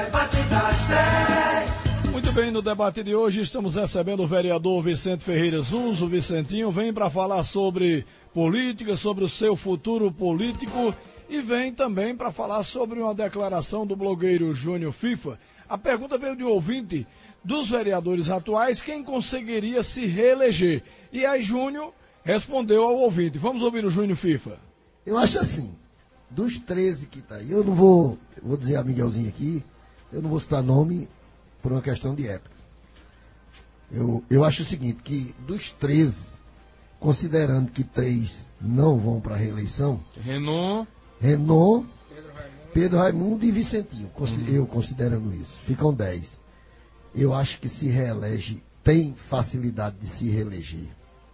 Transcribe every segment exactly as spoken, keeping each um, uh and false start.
Debate das dez. Muito bem, no debate de hoje estamos recebendo o vereador Vicente Ferreira Zunz. O Vicentinho vem para falar sobre política, sobre o seu futuro político e vem também para falar sobre uma declaração do blogueiro Júnior FIFA. A pergunta veio de um ouvinte: dos vereadores atuais, quem conseguiria se reeleger? E aí Júnior respondeu ao ouvinte. Vamos ouvir o Júnior FIFA. Eu acho assim, dos treze que tá aí, eu não vou, eu vou dizer a Miguelzinho aqui, eu não vou citar nome por uma questão de época. Eu, eu acho o seguinte, que dos treze, considerando que três não vão para a reeleição, Renan, Renan, Pedro Raimundo, Pedro Raimundo e Vicentinho, eu considerando isso, ficam dez. Eu acho que se reelege, tem facilidade de se reeleger.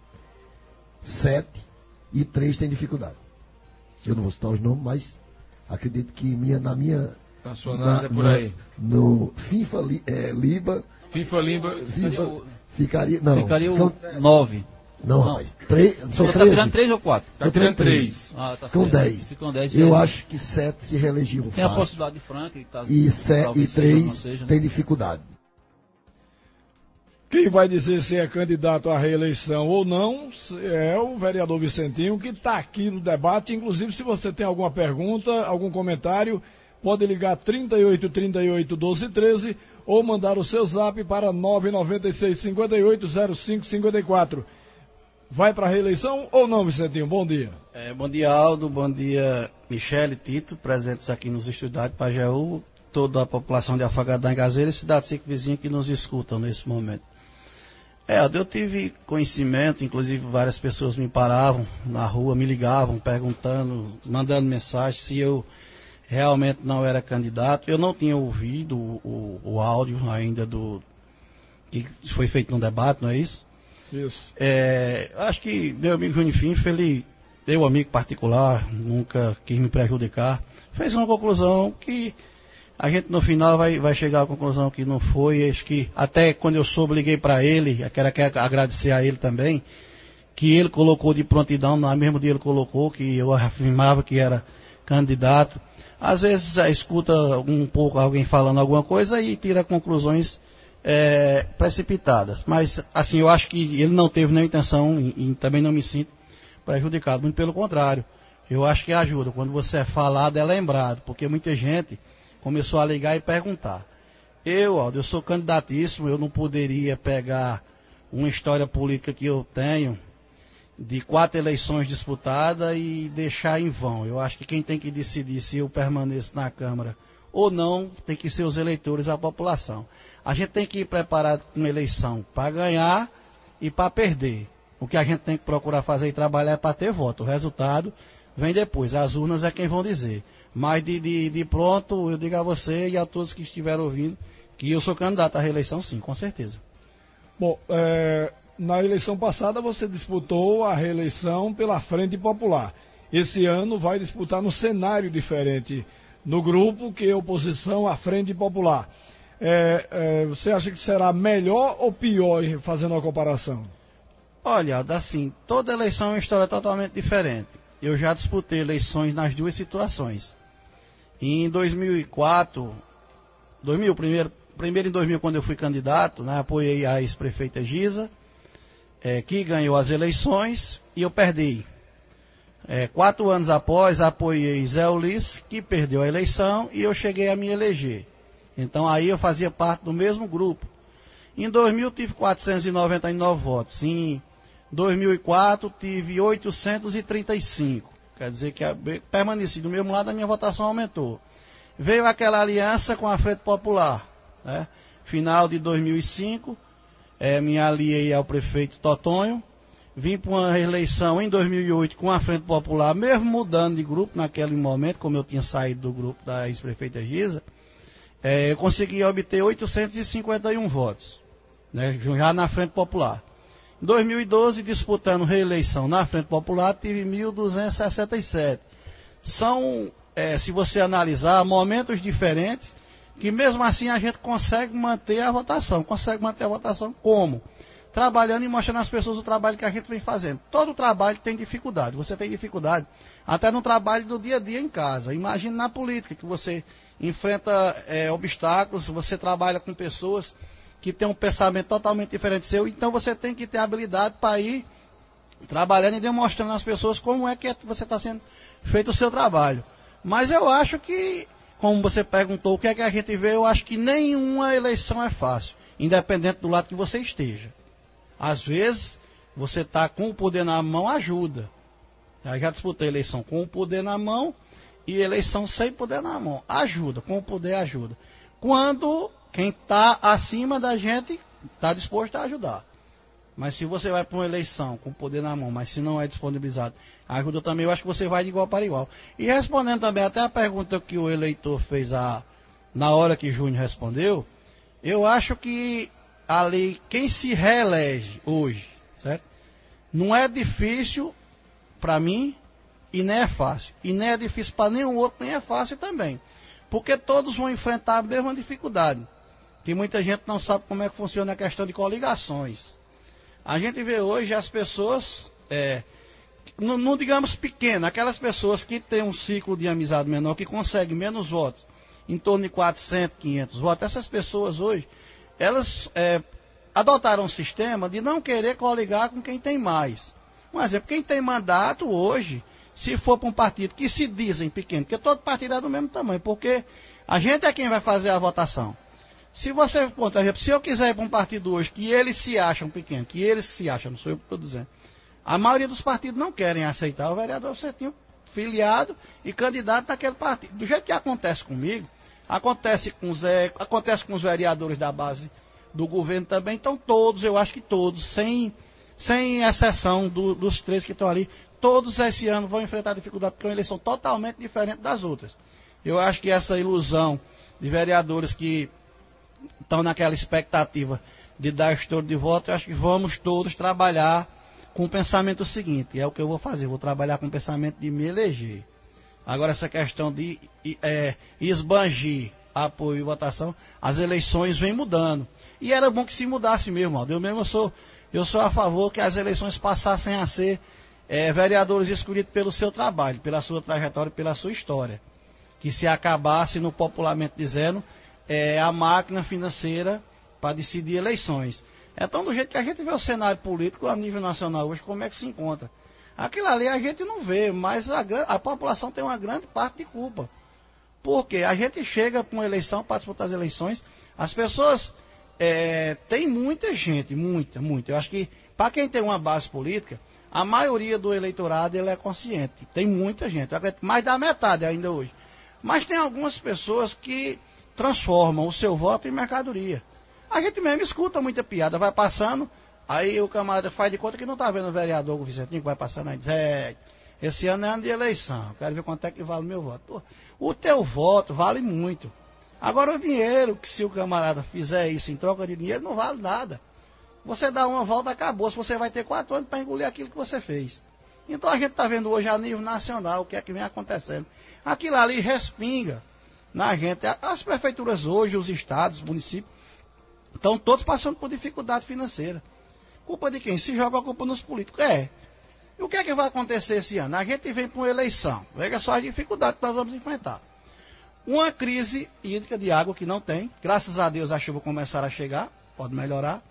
Sete e três tem dificuldade. Eu não vou citar os nomes, mas acredito que minha, na minha... a sua análise é por na, aí. No FIFA é, Liba... FIFA Liba... FIFA, ficaria... Não, ficaria ficam, o nove. Não, não, rapaz. Três, são tá treze. tirando três ou quatro? Tá tirando três. Ah, tá Com certo. dez. Ficam dez. Eu é. acho que sete se reelegiam Tem fácil. a possibilidade de Franca e, tá, E, sete, e três seja, tem né? dificuldade. Quem vai dizer se é candidato à reeleição ou não é o vereador Vicentinho, que está aqui no debate. Inclusive, se você tem alguma pergunta, algum comentário, pode ligar trinta e oito, trinta e oito, doze, treze ou mandar o seu zap para nove nove seis, cinco oito, zero cinco cinco quatro. Vai para a reeleição ou não, Vicentinho? Bom dia. É, bom dia, Aldo. Bom dia, Michele, Tito, presentes aqui nos estúdios de Pajeú, toda a população de Afogadão e Gazeira e cidade vizinha que nos escutam nesse momento. É, eu tive conhecimento, inclusive várias pessoas me paravam na rua, me ligavam, perguntando, mandando mensagem se eu realmente não era candidato. Eu não tinha ouvido o, o, o áudio ainda do que foi feito no debate, não é isso? Isso. É, acho que meu amigo Júnior FIFA, ele, meu amigo particular, nunca quis me prejudicar, fez uma conclusão que a gente no final vai, vai chegar à conclusão que não foi. Acho que até quando eu soube, liguei para ele, eu quero, quero agradecer a ele também, que ele colocou de prontidão, no mesmo dia ele colocou, que eu afirmava que era candidato. Às vezes escuta um pouco alguém falando alguma coisa e tira conclusões é, precipitadas. Mas assim, eu acho que ele não teve nenhuma intenção e, e também não me sinto prejudicado. Muito pelo contrário, eu acho que ajuda. Quando você é falado, é lembrado, porque muita gente começou a ligar e perguntar. Eu, Aldo, eu sou candidatíssimo, eu não poderia pegar uma história política que eu tenho de quatro eleições disputadas e deixar em vão. Eu acho que quem tem que decidir se eu permaneço na Câmara ou não tem que ser os eleitores, a população. A gente tem que ir preparado com uma eleição para ganhar e para perder. O que a gente tem que procurar fazer e trabalhar é para ter voto. O resultado vem depois. As urnas é quem vão dizer. Mas de, de, de pronto, eu digo a você e a todos que estiveram ouvindo que eu sou candidato à reeleição, sim, com certeza. Bom, é, na eleição passada você disputou a reeleição pela Frente Popular. Esse ano vai disputar no cenário diferente, no grupo que é oposição à Frente Popular. É, é, você acha que será melhor ou pior, fazendo uma comparação? Olha, assim, toda eleição é uma história totalmente diferente. Eu já disputei eleições nas duas situações. Em dois mil e quatro, dois mil, primeiro, primeiro em dois mil, quando eu fui candidato, né, apoiei a ex-prefeita Giza, é, que ganhou as eleições e eu perdi. É, quatro anos após, apoiei Zé Ulisses, que perdeu a eleição e eu cheguei a me eleger. Então aí eu fazia parte do mesmo grupo. Em dois mil tive quatrocentos e noventa e nove votos. Em dois mil e quatro tive oitocentos e trinta e cinco. Quer dizer que permaneci do mesmo lado, a minha votação aumentou. Veio aquela aliança com a Frente Popular. Né? Final de dois mil e cinco, é, me aliei ao prefeito Totonho. Vim para uma reeleição em dois mil e oito com a Frente Popular, mesmo mudando de grupo naquele momento, como eu tinha saído do grupo da ex-prefeita Giza, é, eu consegui obter oitocentos e cinquenta e um votos, né, já na Frente Popular. Em dois mil e doze, disputando reeleição na Frente Popular, tive mil duzentos e sessenta e sete. São, é, se você analisar, momentos diferentes, que mesmo assim a gente consegue manter a votação. Consegue manter a votação como? trabalhando e mostrando às pessoas o trabalho que a gente vem fazendo. Todo trabalho tem dificuldade. Você tem dificuldade até no trabalho do dia a dia em casa. Imagine na política, que você enfrenta é, obstáculos, você trabalha com pessoas que têm um pensamento totalmente diferente do seu, então você tem que ter habilidade para ir trabalhando e demonstrando às pessoas como é que você está sendo feito o seu trabalho. Mas eu acho que, como você perguntou, o que é que a gente vê, eu acho que nenhuma eleição é fácil, independente do lado que você esteja. Às vezes, você está com o poder na mão, ajuda. Eu já disputei eleição com o poder na mão e eleição sem poder na mão. Ajuda, com o poder ajuda. Quando quem está acima da gente está disposto a ajudar. Mas se você vai para uma eleição com o poder na mão, mas se não é disponibilizado, ajuda também, eu acho que você vai de igual para igual. E respondendo também até a pergunta que o eleitor fez a, na hora que Júnior respondeu, eu acho que ali, quem se reelege hoje, certo? Não é difícil para mim e nem é fácil. E nem é difícil para nenhum outro, nem é fácil também. Porque todos vão enfrentar a mesma dificuldade. Que muita gente não sabe como é que funciona a questão de coligações. A gente vê hoje as pessoas, é, não, não digamos pequenas, aquelas pessoas que têm um ciclo de amizade menor, que conseguem menos votos, em torno de quatrocentos, quinhentos votos, essas pessoas hoje, elas é, adotaram um sistema de não querer coligar com quem tem mais. Um exemplo, quem tem mandato hoje, se for para um partido que se dizem pequeno, porque todo partido é do mesmo tamanho, porque a gente é quem vai fazer a votação. Se você, por exemplo, se eu quiser ir para um partido hoje que eles se acham pequeno, que eles se acham, não sou eu que estou dizendo, a maioria dos partidos não querem aceitar o vereador Vicentinho filiado e candidato naquele partido. Do jeito que acontece comigo, acontece com o Zé, acontece com os vereadores da base do governo também, então todos, eu acho que todos, sem, sem exceção do, dos três que estão ali, todos esse ano vão enfrentar dificuldade, porque é uma eleição totalmente diferente das outras. Eu acho que essa ilusão de vereadores que estão naquela expectativa de dar estouro de voto, eu acho que vamos todos trabalhar com o pensamento seguinte, é o que eu vou fazer, vou trabalhar com o pensamento de me eleger. Agora essa questão de é, esbangir apoio e votação, as eleições vêm mudando. E era bom que se mudasse mesmo, Aldo. Eu mesmo sou, eu sou a favor que as eleições passassem a ser é, vereadores escolhidos pelo seu trabalho, pela sua trajetória, pela sua história. Que se acabasse, no popularmente dizendo, é, a máquina financeira para decidir eleições. Então, do jeito que a gente vê o cenário político a nível nacional hoje, como é que se encontra? Aquilo ali a gente não vê, mas a, a população tem uma grande parte de culpa. Porque a gente chega com uma eleição, para disputar as eleições, as pessoas, é, tem muita gente, muita, muita. Eu acho que, para quem tem uma base política, a maioria do eleitorado ele é consciente. Tem muita gente, eu acredito, mais da metade ainda hoje. Mas tem algumas pessoas que transformam o seu voto em mercadoria. A gente mesmo escuta muita piada, vai passando, aí o camarada faz de conta que não está vendo o vereador o Vicentinho que vai passando aí, diz, é, esse ano é ano de eleição, quero ver quanto é que vale o meu voto. Pô, o teu voto vale muito. Agora o dinheiro, que se o camarada fizer isso em troca de dinheiro, não vale nada. Você dá uma volta, acabou, se você vai ter quatro anos para engolir aquilo que você fez. Então a gente está vendo hoje a nível nacional o que é que vem acontecendo. Aquilo ali respinga na gente. As prefeituras hoje, os estados, os municípios, estão todos passando por dificuldade financeira. Culpa de quem? Se joga a culpa nos políticos. É. E o que é que vai acontecer esse ano? A gente vem para uma eleição. Veja só a dificuldade que nós vamos enfrentar. Uma crise hídrica de água que não tem. Graças a Deus a chuva começará a chegar. Pode melhorar.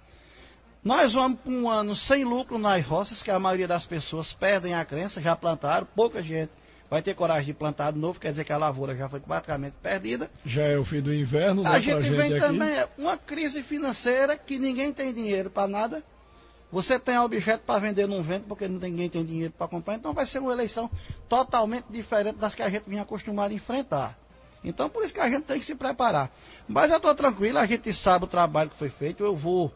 Nós vamos para um ano sem lucro nas roças, que a maioria das pessoas perdem a crença, já plantaram, pouca gente vai ter coragem de plantar de novo, quer dizer que a lavoura já foi praticamente perdida. Já é o fim do inverno, né? A gente, gente vem aqui. também uma crise financeira que ninguém tem dinheiro para nada. Você tem objeto para vender, não vende, porque ninguém tem dinheiro para comprar. Então vai ser uma eleição totalmente diferente das que a gente vinha acostumado a enfrentar. Então por isso que a gente tem que se preparar. Mas eu estou tranquilo, a gente sabe o trabalho que foi feito. Eu vou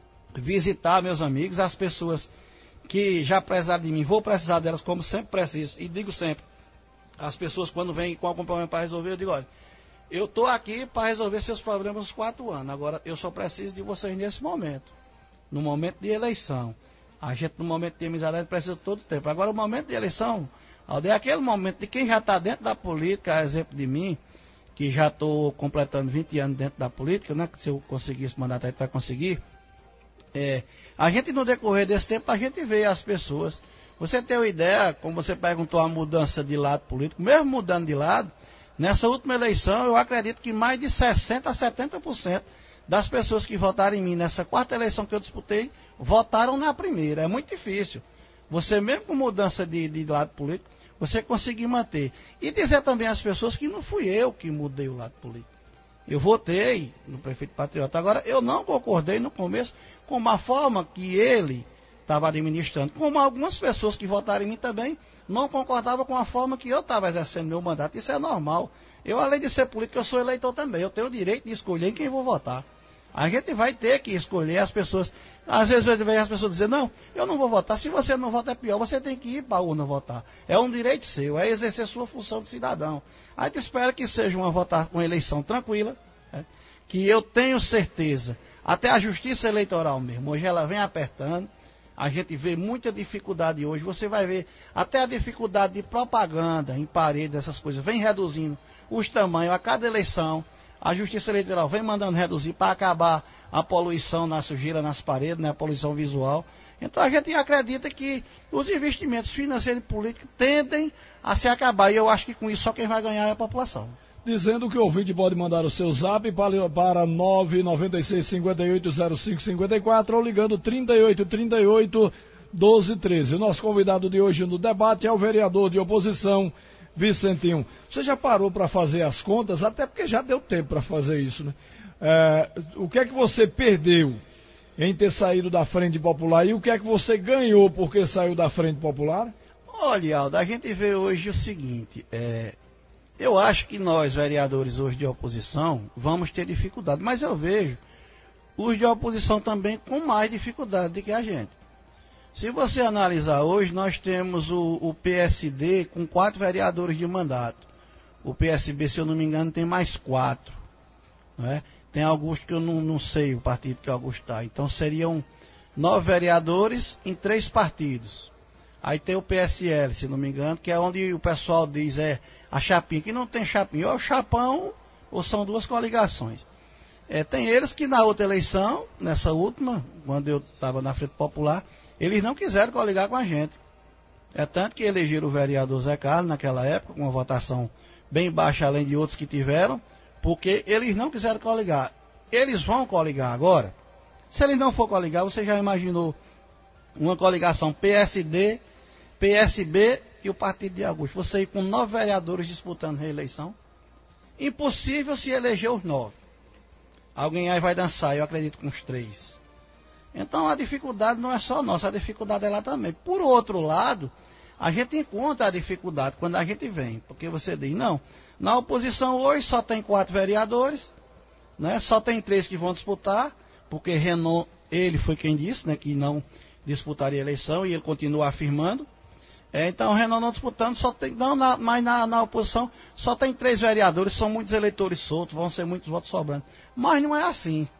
visitar meus amigos, as pessoas que já precisaram de mim, vou precisar delas como sempre preciso. E digo sempre, as pessoas quando vêm com algum problema para resolver, eu digo, olha, eu estou aqui para resolver seus problemas nos quatro anos. Agora, eu só preciso de vocês nesse momento. No momento de eleição. A gente, no momento de amizade, precisa todo o tempo. Agora, o momento de eleição, é aquele momento de quem já está dentro da política, a exemplo de mim, que já estou completando vinte anos dentro da política, né? Se eu conseguir esse mandato aí, vai conseguir. É, a gente, no decorrer desse tempo, a gente vê as pessoas. Você tem uma ideia, como você perguntou, a mudança de lado político, mesmo mudando de lado, nessa última eleição, eu acredito que mais de sessenta a setenta por cento das pessoas que votaram em mim nessa quarta eleição que eu disputei, votaram na primeira. É muito difícil. Você, mesmo com mudança de, de lado político, você conseguir manter. E dizer também às pessoas que não fui eu que mudei o lado político. Eu votei no prefeito Patriota. Agora, eu não concordei no começo com a forma que ele estava administrando. Como algumas pessoas que votaram em mim também não concordavam com a forma que eu estava exercendo meu mandato. Isso é normal. Eu, além de ser político, eu sou eleitor também. Eu tenho o direito de escolher em quem vou votar. A gente vai ter que escolher as pessoas. Às vezes eu vejo as pessoas dizer, não, eu não vou votar. Se você não vota é pior, você tem que ir para a urna votar. É um direito seu, é exercer sua função de cidadão. A gente espera que seja uma, votar, uma eleição tranquila, né? Que eu tenho certeza, até a justiça eleitoral mesmo, hoje ela vem apertando, a gente vê muita dificuldade hoje, você vai ver até a dificuldade de propaganda em parede, essas coisas, vem reduzindo os tamanhos a cada eleição. A Justiça Eleitoral vem mandando reduzir para acabar a poluição na sujeira nas paredes, né, a poluição visual. Então a gente acredita que os investimentos financeiros e políticos tendem a se acabar. E eu acho que com isso só quem vai ganhar é a população. Dizendo que o ouvinte pode mandar o seu zap para, para nove nove seis, cinco oito, zero cinco cinco quatro ou ligando trinta e oito, trinta e oito, doze, treze. O nosso convidado de hoje no debate é o vereador de oposição, Vicentinho. Você já parou para fazer as contas? Até porque já deu tempo para fazer isso, né? É, o que é que você perdeu em ter saído da Frente Popular e o que é que você ganhou porque saiu da Frente Popular? Olha, Aldo, a gente vê hoje o seguinte, é, eu acho que nós, vereadores hoje de oposição, vamos ter dificuldade, mas eu vejo os de oposição também com mais dificuldade do que a gente. Se você analisar hoje, nós temos o, o P S D com quatro vereadores de mandato. O P S B, se eu não me engano, tem mais quatro. Não é? Tem Augusto que eu não, não sei o partido que o Augusto está. Então seriam nove vereadores em três partidos. Aí tem o P S L, se não me engano, que é onde o pessoal diz é a chapinha. Que não tem chapinha, ou é o chapão ou são duas coligações. É, tem eles que na outra eleição, nessa última, quando eu estava na Frente Popular, eles não quiseram coligar com a gente. É tanto que elegeram o vereador Zé Carlos naquela época, com uma votação bem baixa, além de outros que tiveram, porque eles não quiseram coligar. Eles vão coligar agora. Se eles não for coligar, você já imaginou uma coligação P S D, P S B e o Partido de Augusto. Você ir com nove vereadores disputando reeleição. Impossível se eleger os nove. Alguém aí vai dançar, eu acredito, com os três. Então a dificuldade não é só nossa, a dificuldade é lá também. Por outro lado, a gente encontra a dificuldade quando a gente vem, porque você diz, não, na oposição hoje só tem quatro vereadores, né, só tem três que vão disputar, porque Renan, ele foi quem disse, né, que não disputaria a eleição e ele continua afirmando. É, então, o Renan não disputando, só tem, não, na, mas na, na oposição só tem três vereadores, são muitos eleitores soltos, vão ser muitos votos sobrando. Mas não é assim.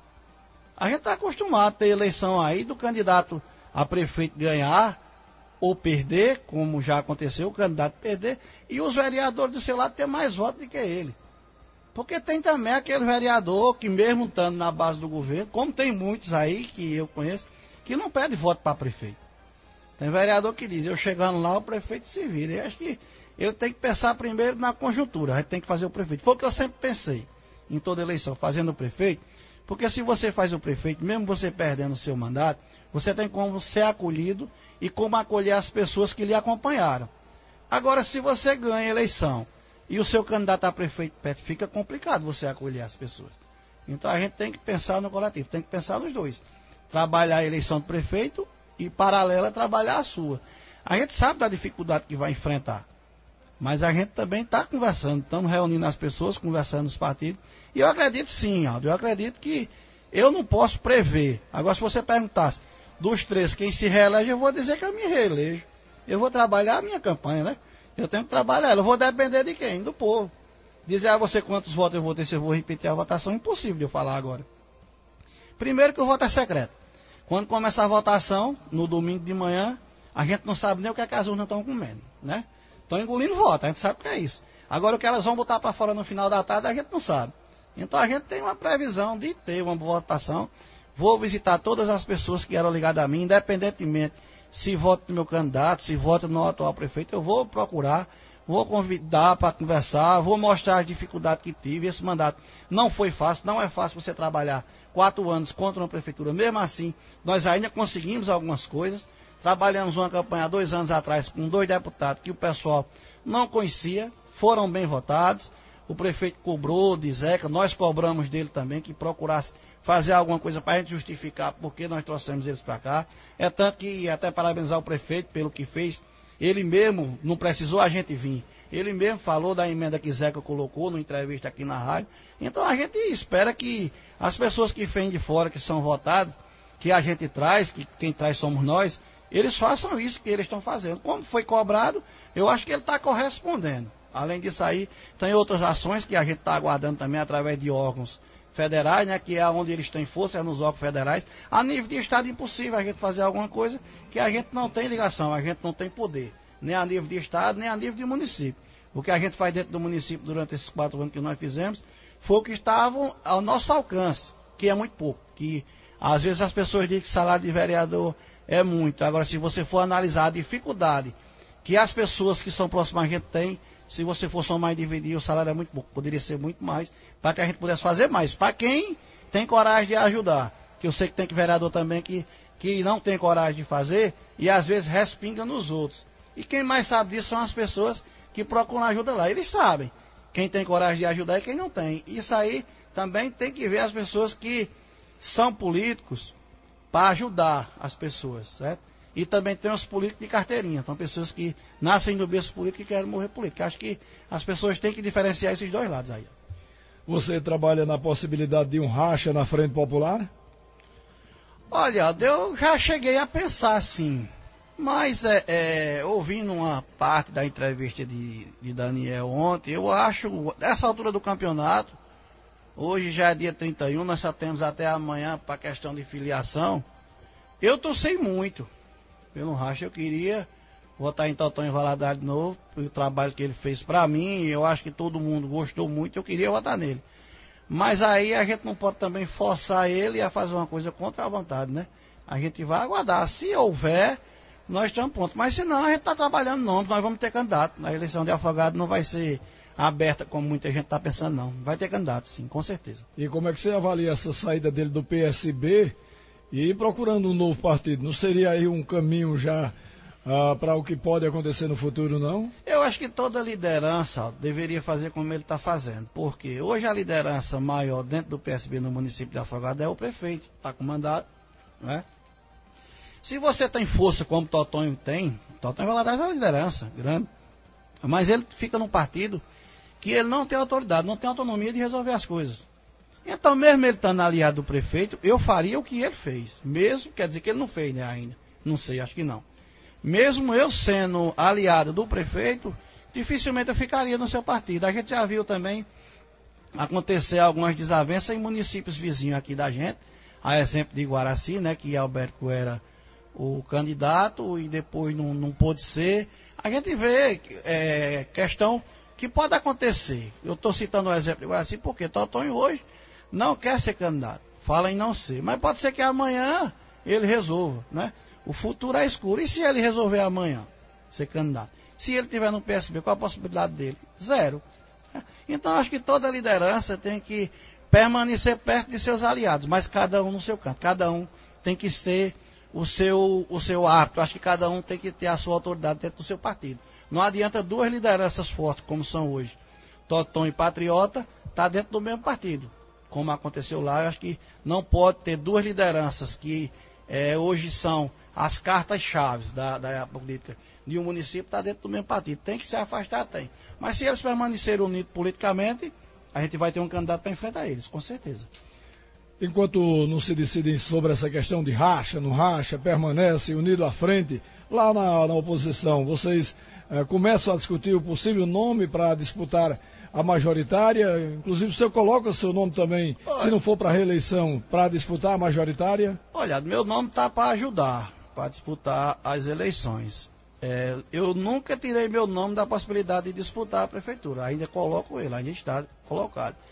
A gente está acostumado a ter eleição aí do candidato a prefeito ganhar ou perder, como já aconteceu, o candidato perder, e os vereadores do seu lado ter mais votos do que ele. Porque tem também aquele vereador que mesmo estando na base do governo, como tem muitos aí que eu conheço, que não pede voto para prefeito. Tem vereador que diz, eu chegando lá, o prefeito se vira. Eu acho que ele tem que pensar primeiro na conjuntura, a gente tem que fazer o prefeito. Foi o que eu sempre pensei, em toda eleição, fazendo o prefeito, porque se você faz o prefeito, mesmo você perdendo o seu mandato, você tem como ser acolhido e como acolher as pessoas que lhe acompanharam. Agora, se você ganha a eleição e o seu candidato a prefeito perde, fica complicado você acolher as pessoas. Então a gente tem que pensar no coletivo, tem que pensar nos dois. Trabalhar a eleição do prefeito e, paralela, trabalhar a sua. A gente sabe da dificuldade que vai enfrentar, mas a gente também está conversando, estamos reunindo as pessoas, conversando nos partidos, e eu acredito sim, Aldo, eu acredito que eu não posso prever. Agora, se você perguntasse, dos três, quem se reelege, eu vou dizer que eu me reelejo. Eu vou trabalhar a minha campanha, né? Eu tenho que trabalhar ela, eu vou depender de quem? Do povo. Dizer a você quantos votos eu vou ter, se eu vou repetir a votação, impossível de eu falar agora. Primeiro que o voto é secreto. Quando começa a votação, no domingo de manhã, a gente não sabe nem o que, é que as urnas estão comendo, né? Estão engolindo voto, a gente sabe o que é isso. Agora o que elas vão botar para fora no final da tarde, a gente não sabe. Então a gente tem uma previsão de ter uma votação. vou visitar todas as pessoas que eram ligadas a mim, independentemente se vota no meu candidato, se vota no atual prefeito, eu vou procurar, vou convidar para conversar, vou mostrar as dificuldades que tive. Esse mandato não foi fácil, não é fácil você trabalhar quatro anos contra uma prefeitura. Mesmo assim, nós ainda conseguimos algumas coisas. Trabalhamos uma campanha dois anos atrás com dois deputados que o pessoal não conhecia, foram bem votados. O prefeito cobrou de Zeca, nós cobramos dele também, que procurasse fazer alguma coisa para a gente justificar porque nós trouxemos eles para cá. É tanto que até parabenizar o prefeito pelo que fez. Ele mesmo, não precisou a gente vir, ele mesmo falou da emenda que Zeca colocou numa entrevista aqui na rádio. Então a gente espera que as pessoas que vêm de fora, que são votadas, que a gente traz, que quem traz somos nós, eles façam isso que eles estão fazendo. Como foi cobrado, eu acho que ele está correspondendo. Além disso aí, tem outras ações que a gente está aguardando também através de órgãos federais, né, que é onde eles têm força, é nos órgãos federais. A nível de estado é impossível a gente fazer alguma coisa que a gente não tem ligação, a gente não tem poder, nem a nível de estado, nem a nível de município. O que a gente faz dentro do município durante esses quatro anos que nós fizemos foi o que estavam ao nosso alcance, que é muito pouco, que às vezes as pessoas dizem que salário de vereador é muito. Agora, se você for analisar a dificuldade que as pessoas que são próximas a gente têm, se você for somar e dividir, o salário é muito pouco. Poderia ser muito mais, para que a gente pudesse fazer mais. Para quem tem coragem de ajudar. Que eu sei que tem que vereador também que, que não tem coragem de fazer e às vezes respinga nos outros. E quem mais sabe disso são as pessoas que procuram ajuda lá. Eles sabem quem tem coragem de ajudar e quem não tem. Isso aí também tem que ver as pessoas que são políticos para ajudar as pessoas, certo? E também tem os políticos de carteirinha. São pessoas que nascem do berço político e querem morrer político. Acho que as pessoas têm que diferenciar esses dois lados aí. Você trabalha na possibilidade de um racha na Frente Popular? Olha, eu já cheguei a pensar assim. Mas, é, é, ouvindo uma parte da entrevista de, de Daniel ontem, eu acho, nessa altura do campeonato, hoje já é dia trinta e um, nós só temos até amanhã para a questão de filiação, eu torci muito pelo racha. Eu queria votar em Totonho Valadares de novo, pelo trabalho que ele fez para mim, eu acho que todo mundo gostou muito, eu queria votar nele. Mas aí a gente não pode também forçar ele a fazer uma coisa contra a vontade, né? A gente vai aguardar, se houver, nós estamos prontos. Mas se não, a gente está trabalhando nomes, nós vamos ter candidato. A eleição de Afogado não vai ser aberta como muita gente está pensando, não. Vai ter candidato, sim, com certeza. E como é que você avalia essa saída dele do P S B e procurando um novo partido? Não seria aí um caminho já ah, para o que pode acontecer no futuro, não? Eu acho que toda liderança ó, deveria fazer como ele está fazendo. Porque hoje a liderança maior dentro do P S B no município de Afogado é o prefeito. Está com mandato, né? Se você tem força como Totonho tem, Totonho Valadares é uma liderança grande. Mas ele fica num partido que ele não tem autoridade, não tem autonomia de resolver as coisas. Então, mesmo ele estando aliado do prefeito, eu faria o que ele fez. Mesmo, quer dizer que ele não fez, né, ainda. Não sei, acho que não. Mesmo eu sendo aliado do prefeito, dificilmente eu ficaria no seu partido. A gente já viu também acontecer algumas desavenças em municípios vizinhos aqui da gente. A exemplo de Guaraci, né, que Alberto era o candidato e depois não, não pôde ser. A gente vê é, questão que pode acontecer. Eu estou citando o exemplo de Guaraci porque Totonho hoje não quer ser candidato. Fala em não ser. Mas pode ser que amanhã ele resolva, né? O futuro é escuro. E se ele resolver amanhã ser candidato? Se ele estiver no P S B, qual a possibilidade dele? Zero. Então acho que toda liderança tem que permanecer perto de seus aliados, mas cada um no seu canto. Cada um tem que ter o seu, o seu hábito. Acho que cada um tem que ter a sua autoridade dentro do seu partido. Não adianta duas lideranças fortes, como são hoje, Totonho e Patriota, estar tá dentro do mesmo partido. Como aconteceu lá, eu acho que não pode ter duas lideranças que é, hoje são as cartas-chave da, da política de um município, está dentro do mesmo partido. Tem que se afastar, tem. Mas se eles permanecerem unidos politicamente, a gente vai ter um candidato para enfrentar eles, com certeza. Enquanto não se decidem sobre essa questão de racha, não racha, permanece unido à frente, lá na, na oposição, vocês eh, começam a discutir o possível nome para disputar a majoritária? Inclusive, o senhor coloca o seu nome também, olha, se não for para reeleição, para disputar a majoritária? Olha, meu nome está para ajudar, para disputar as eleições. É, eu nunca tirei meu nome da possibilidade de disputar a prefeitura, ainda coloco ele, ainda está colocado.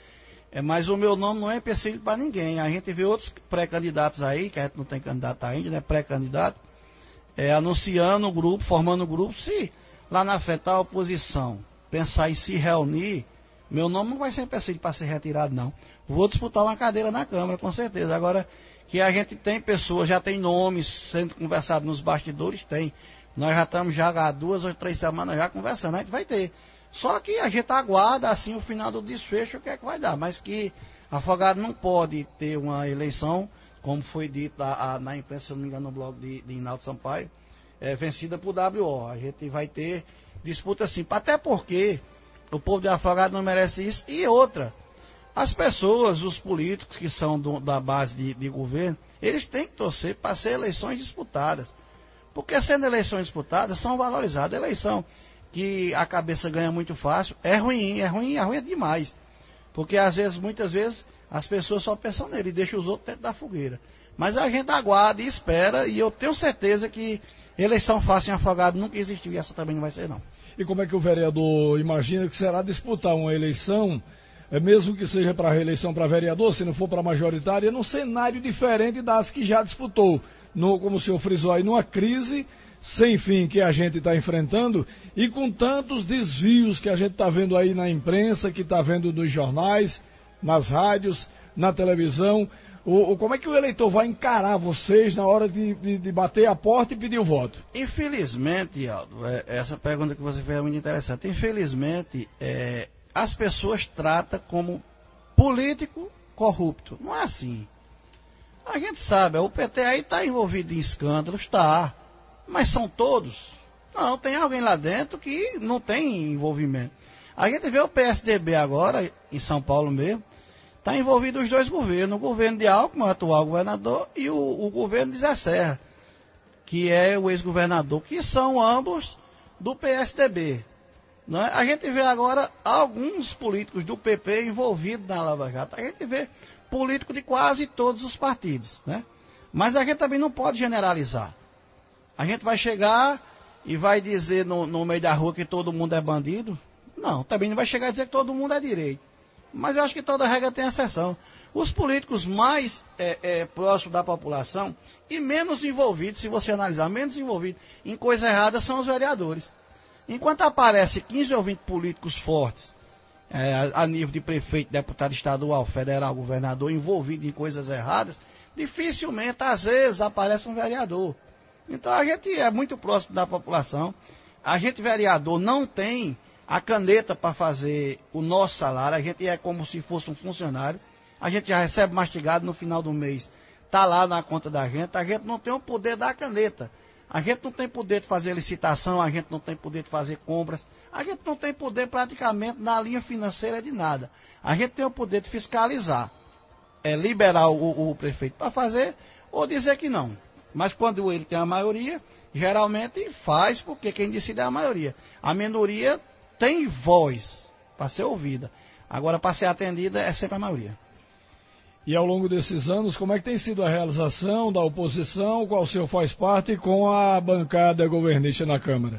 É, mas o meu nome não é empecilho para ninguém. A gente vê outros pré-candidatos aí, que a gente não tem candidato ainda, né? Pré-candidato, é, anunciando o grupo, formando o grupo. Se lá na frente a oposição pensar em se reunir, meu nome não vai ser empecilho para ser retirado, não. Vou disputar uma cadeira na Câmara, com certeza. Agora, que a gente tem pessoas, já tem nomes sendo conversados nos bastidores, tem. Nós já estamos já há duas ou três semanas já conversando, a gente vai ter. Só que a gente aguarda, assim, o final do desfecho, o que é que vai dar. Mas que Afogado não pode ter uma eleição, como foi dito a, a, na imprensa, se não me engano, no blog de, de Inaldo Sampaio, é, vencida por W O. A gente vai ter disputa assim, até porque o povo de Afogado não merece isso. E outra, as pessoas, os políticos que são do, da base de, de governo, eles têm que torcer para ser eleições disputadas. Porque sendo eleições disputadas, são valorizadas. Eleição que a cabeça ganha muito fácil, é ruim, é ruim, é ruim demais. Porque às vezes, muitas vezes, as pessoas só pensam nele e deixam os outros dentro da fogueira. Mas a gente aguarda e espera, e eu tenho certeza que eleição fácil em Afogado nunca existiu, e essa também não vai ser, não. E como é que o vereador imagina que será disputar uma eleição, é mesmo que seja para reeleição para vereador, se não for para majoritária, num cenário diferente das que já disputou, no, como o senhor frisou aí, numa crise sem fim que a gente está enfrentando e com tantos desvios que a gente está vendo aí na imprensa, que está vendo nos jornais, nas rádios, na televisão. O, o, como é que o eleitor vai encarar vocês na hora de, de, de bater a porta e pedir o voto? Infelizmente, Aldo, é, essa pergunta que você fez é muito interessante. Infelizmente, é, as pessoas tratam como político corrupto. Não é assim. A gente sabe, o P T aí está envolvido em escândalos, está. Mas são todos? Não, tem alguém lá dentro que não tem envolvimento. A gente vê o P S D B agora, em São Paulo mesmo, está envolvido os dois governos, o governo de Alckmin, o atual governador, e o, o governo de Zé Serra, que é o ex-governador, que são ambos do P S D B. Não é? A gente vê agora alguns políticos do P P envolvidos na Lava Jato. A gente vê político de quase todos os partidos, né? Mas a gente também não pode generalizar. A gente vai chegar e vai dizer no, no meio da rua que todo mundo é bandido? Não, também não vai chegar a dizer que todo mundo é direito. Mas eu acho que toda regra tem exceção. Os políticos mais é, é, próximos da população e menos envolvidos, se você analisar, menos envolvidos em coisas erradas são os vereadores. Enquanto aparece quinze ou vinte políticos fortes, é, a, a nível de prefeito, deputado estadual, federal, governador, envolvido em coisas erradas, dificilmente, às vezes, aparece um vereador. Então a gente é muito próximo da população. A gente, vereador, não tem a caneta para fazer o nosso salário. A gente é como se fosse um funcionário. A gente já recebe mastigado no final do mês. Está lá na conta da gente. A gente não tem o poder da caneta. A gente não tem poder de fazer licitação. A gente não tem poder de fazer compras. A gente não tem poder praticamente na linha financeira de nada. A gente tem o poder de fiscalizar. É liberar o, o prefeito para fazer ou dizer que não. Mas quando ele tem a maioria, geralmente faz, porque quem decide é a maioria. A minoria tem voz para ser ouvida. Agora, para ser atendida, é sempre a maioria. E ao longo desses anos, como é que tem sido a realização da oposição, qual o senhor faz parte, com a bancada governista na Câmara?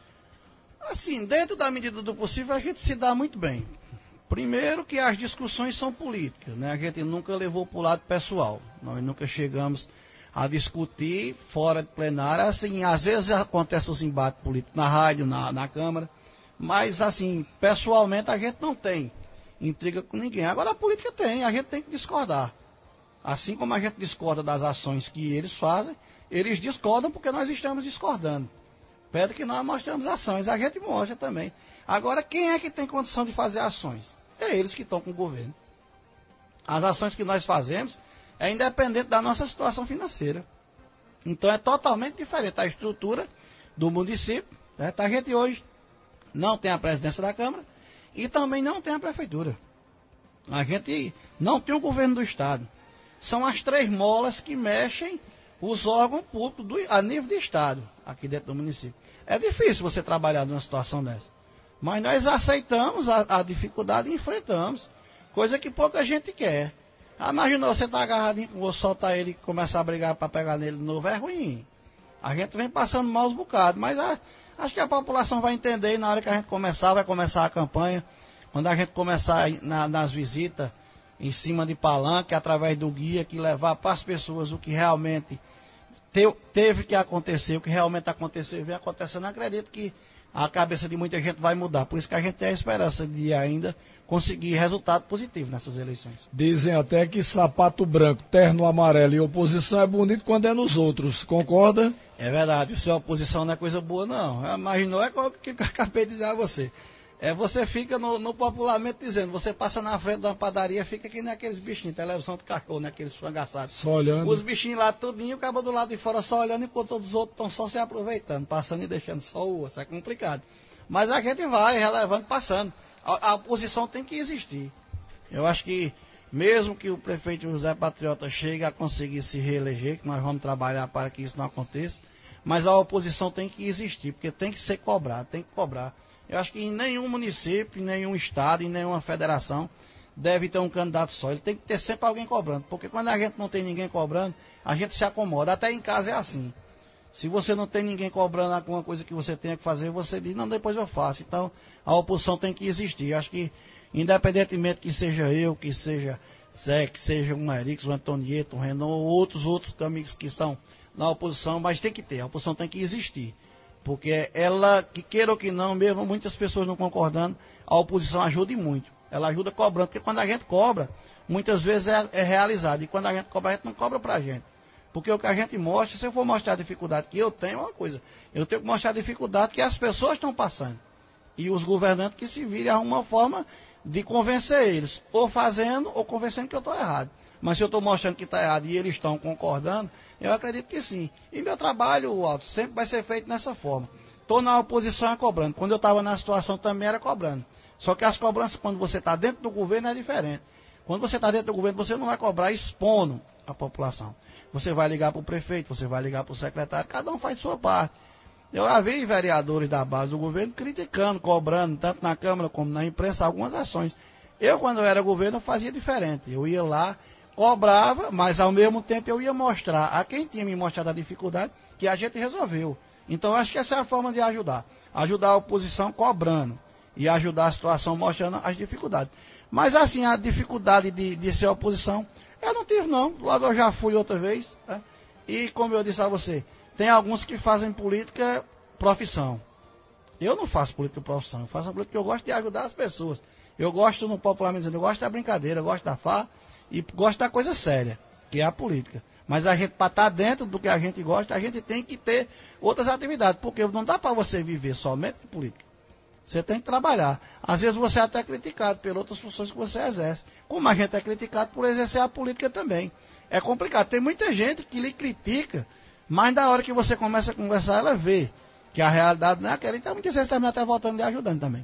Assim, dentro da medida do possível, a gente se dá muito bem. Primeiro que as discussões são políticas, né? A gente nunca levou para o lado pessoal. Nós nunca chegamos a discutir fora de plenária. Assim, às vezes acontece os embates políticos na rádio, na, na Câmara, mas assim, pessoalmente a gente não tem intriga com ninguém. Agora a política tem, a gente tem que discordar. Assim como a gente discorda das ações que eles fazem, eles discordam porque nós estamos discordando. Pede que nós mostramos ações, a gente mostra também. Agora, quem é que tem condição de fazer ações? É eles que estão com o governo. As ações que nós fazemos é independente da nossa situação financeira. Então é totalmente diferente a estrutura do município. Né? A gente hoje não tem a presidência da Câmara e também não tem a prefeitura. A gente não tem o governo do Estado. São as três molas que mexem os órgãos públicos do, a nível de Estado, aqui dentro do município. É difícil você trabalhar numa situação dessa. Mas nós aceitamos a, a dificuldade e enfrentamos. Coisa que pouca gente quer. Ah, imaginou você estar tá agarradinho com você, soltar ele e começar a brigar para pegar nele de novo, é ruim. A gente vem passando maus bocados, mas a, acho que a população vai entender e na hora que a gente começar, vai começar a campanha, quando a gente começar na, nas visitas em cima de palanque, através do guia, que levar para as pessoas o que realmente te, teve que acontecer, o que realmente aconteceu e vem acontecendo. Eu acredito que a cabeça de muita gente vai mudar. Por isso que a gente tem a esperança de ainda conseguir resultado positivo nessas eleições. Dizem até que sapato branco, terno amarelo e oposição é bonito quando é nos outros. Concorda? É verdade. Se a oposição não é coisa boa, não. Imaginou é o que eu acabei de dizer a você. É, você fica no, no popularmente dizendo, você passa na frente de uma padaria, fica que nem aqueles bichinhos, televisão de cachorro, né? Aqueles frangaçados. Só olhando. Os bichinhos lá tudinho, o cabo do lado de fora só olhando, enquanto todos os outros estão só se aproveitando, passando e deixando só o osso. É complicado. Mas a gente vai relevando, passando. A, a oposição tem que existir. Eu acho que, mesmo que o prefeito José Patriota chegue a conseguir se reeleger, que nós vamos trabalhar para que isso não aconteça, mas a oposição tem que existir, porque tem que ser cobrado, tem que cobrar. Eu acho que em nenhum município, em nenhum estado, em nenhuma federação deve ter um candidato só. Ele tem que ter sempre alguém cobrando. Porque quando a gente não tem ninguém cobrando, a gente se acomoda. Até em casa é assim. Se você não tem ninguém cobrando alguma coisa que você tenha que fazer, você diz, não, depois eu faço. Então, a oposição tem que existir. Eu acho que, independentemente que seja eu, que seja Zé, que seja o Marix, o Antonieto, o Renan, ou outros, outros amigos que estão na oposição, mas tem que ter. A oposição tem que existir. Porque ela, que queira ou que não, mesmo muitas pessoas não concordando, a oposição ajuda e muito. Ela ajuda cobrando, porque quando a gente cobra, muitas vezes é, é realizado. E quando a gente cobra, a gente não cobra pra gente. Porque o que a gente mostra, se eu for mostrar a dificuldade que eu tenho, é uma coisa. Eu tenho que mostrar a dificuldade que as pessoas estão passando. E os governantes que se virem arrumam uma forma de convencer eles. Ou fazendo, ou convencendo que eu estou errado. Mas se eu estou mostrando que está errado e eles estão concordando, eu acredito que sim. E meu trabalho, Alto, sempre vai ser feito dessa forma. Estou na oposição é cobrando. Quando eu estava na situação também era cobrando. Só que as cobranças, quando você está dentro do governo, é diferente. Quando você está dentro do governo, você não vai cobrar expondo a população. Você vai ligar para o prefeito, você vai ligar para o secretário, cada um faz sua parte. Eu já vi vereadores da base do governo criticando, cobrando, tanto na Câmara como na imprensa, algumas ações. Eu, quando eu era governo, eu fazia diferente. Eu ia lá, cobrava, mas ao mesmo tempo eu ia mostrar a quem tinha me mostrado a dificuldade que a gente resolveu. Então, eu acho que essa é a forma de ajudar. Ajudar a oposição cobrando e ajudar a situação mostrando as dificuldades. Mas assim, a dificuldade de, de ser oposição, eu não tive não. Logo eu já fui outra vez. Né? E como eu disse a você, tem alguns que fazem política profissão. Eu não faço política profissão, eu faço política porque eu gosto de ajudar as pessoas. Eu gosto, no popularmente dizendo, eu gosto da brincadeira, eu gosto da farra e gosto da coisa séria, que é a política. Mas a gente, para estar dentro do que a gente gosta, a gente tem que ter outras atividades, porque não dá para você viver somente de política. Você tem que trabalhar. Às vezes você é até criticado pelas outras funções que você exerce. Como a gente é criticado por exercer a política também. É complicado. Tem muita gente que lhe critica, mas na hora que você começa a conversar, ela vê que a realidade não é aquela. Então muitas vezes termina até voltando e ajudando também.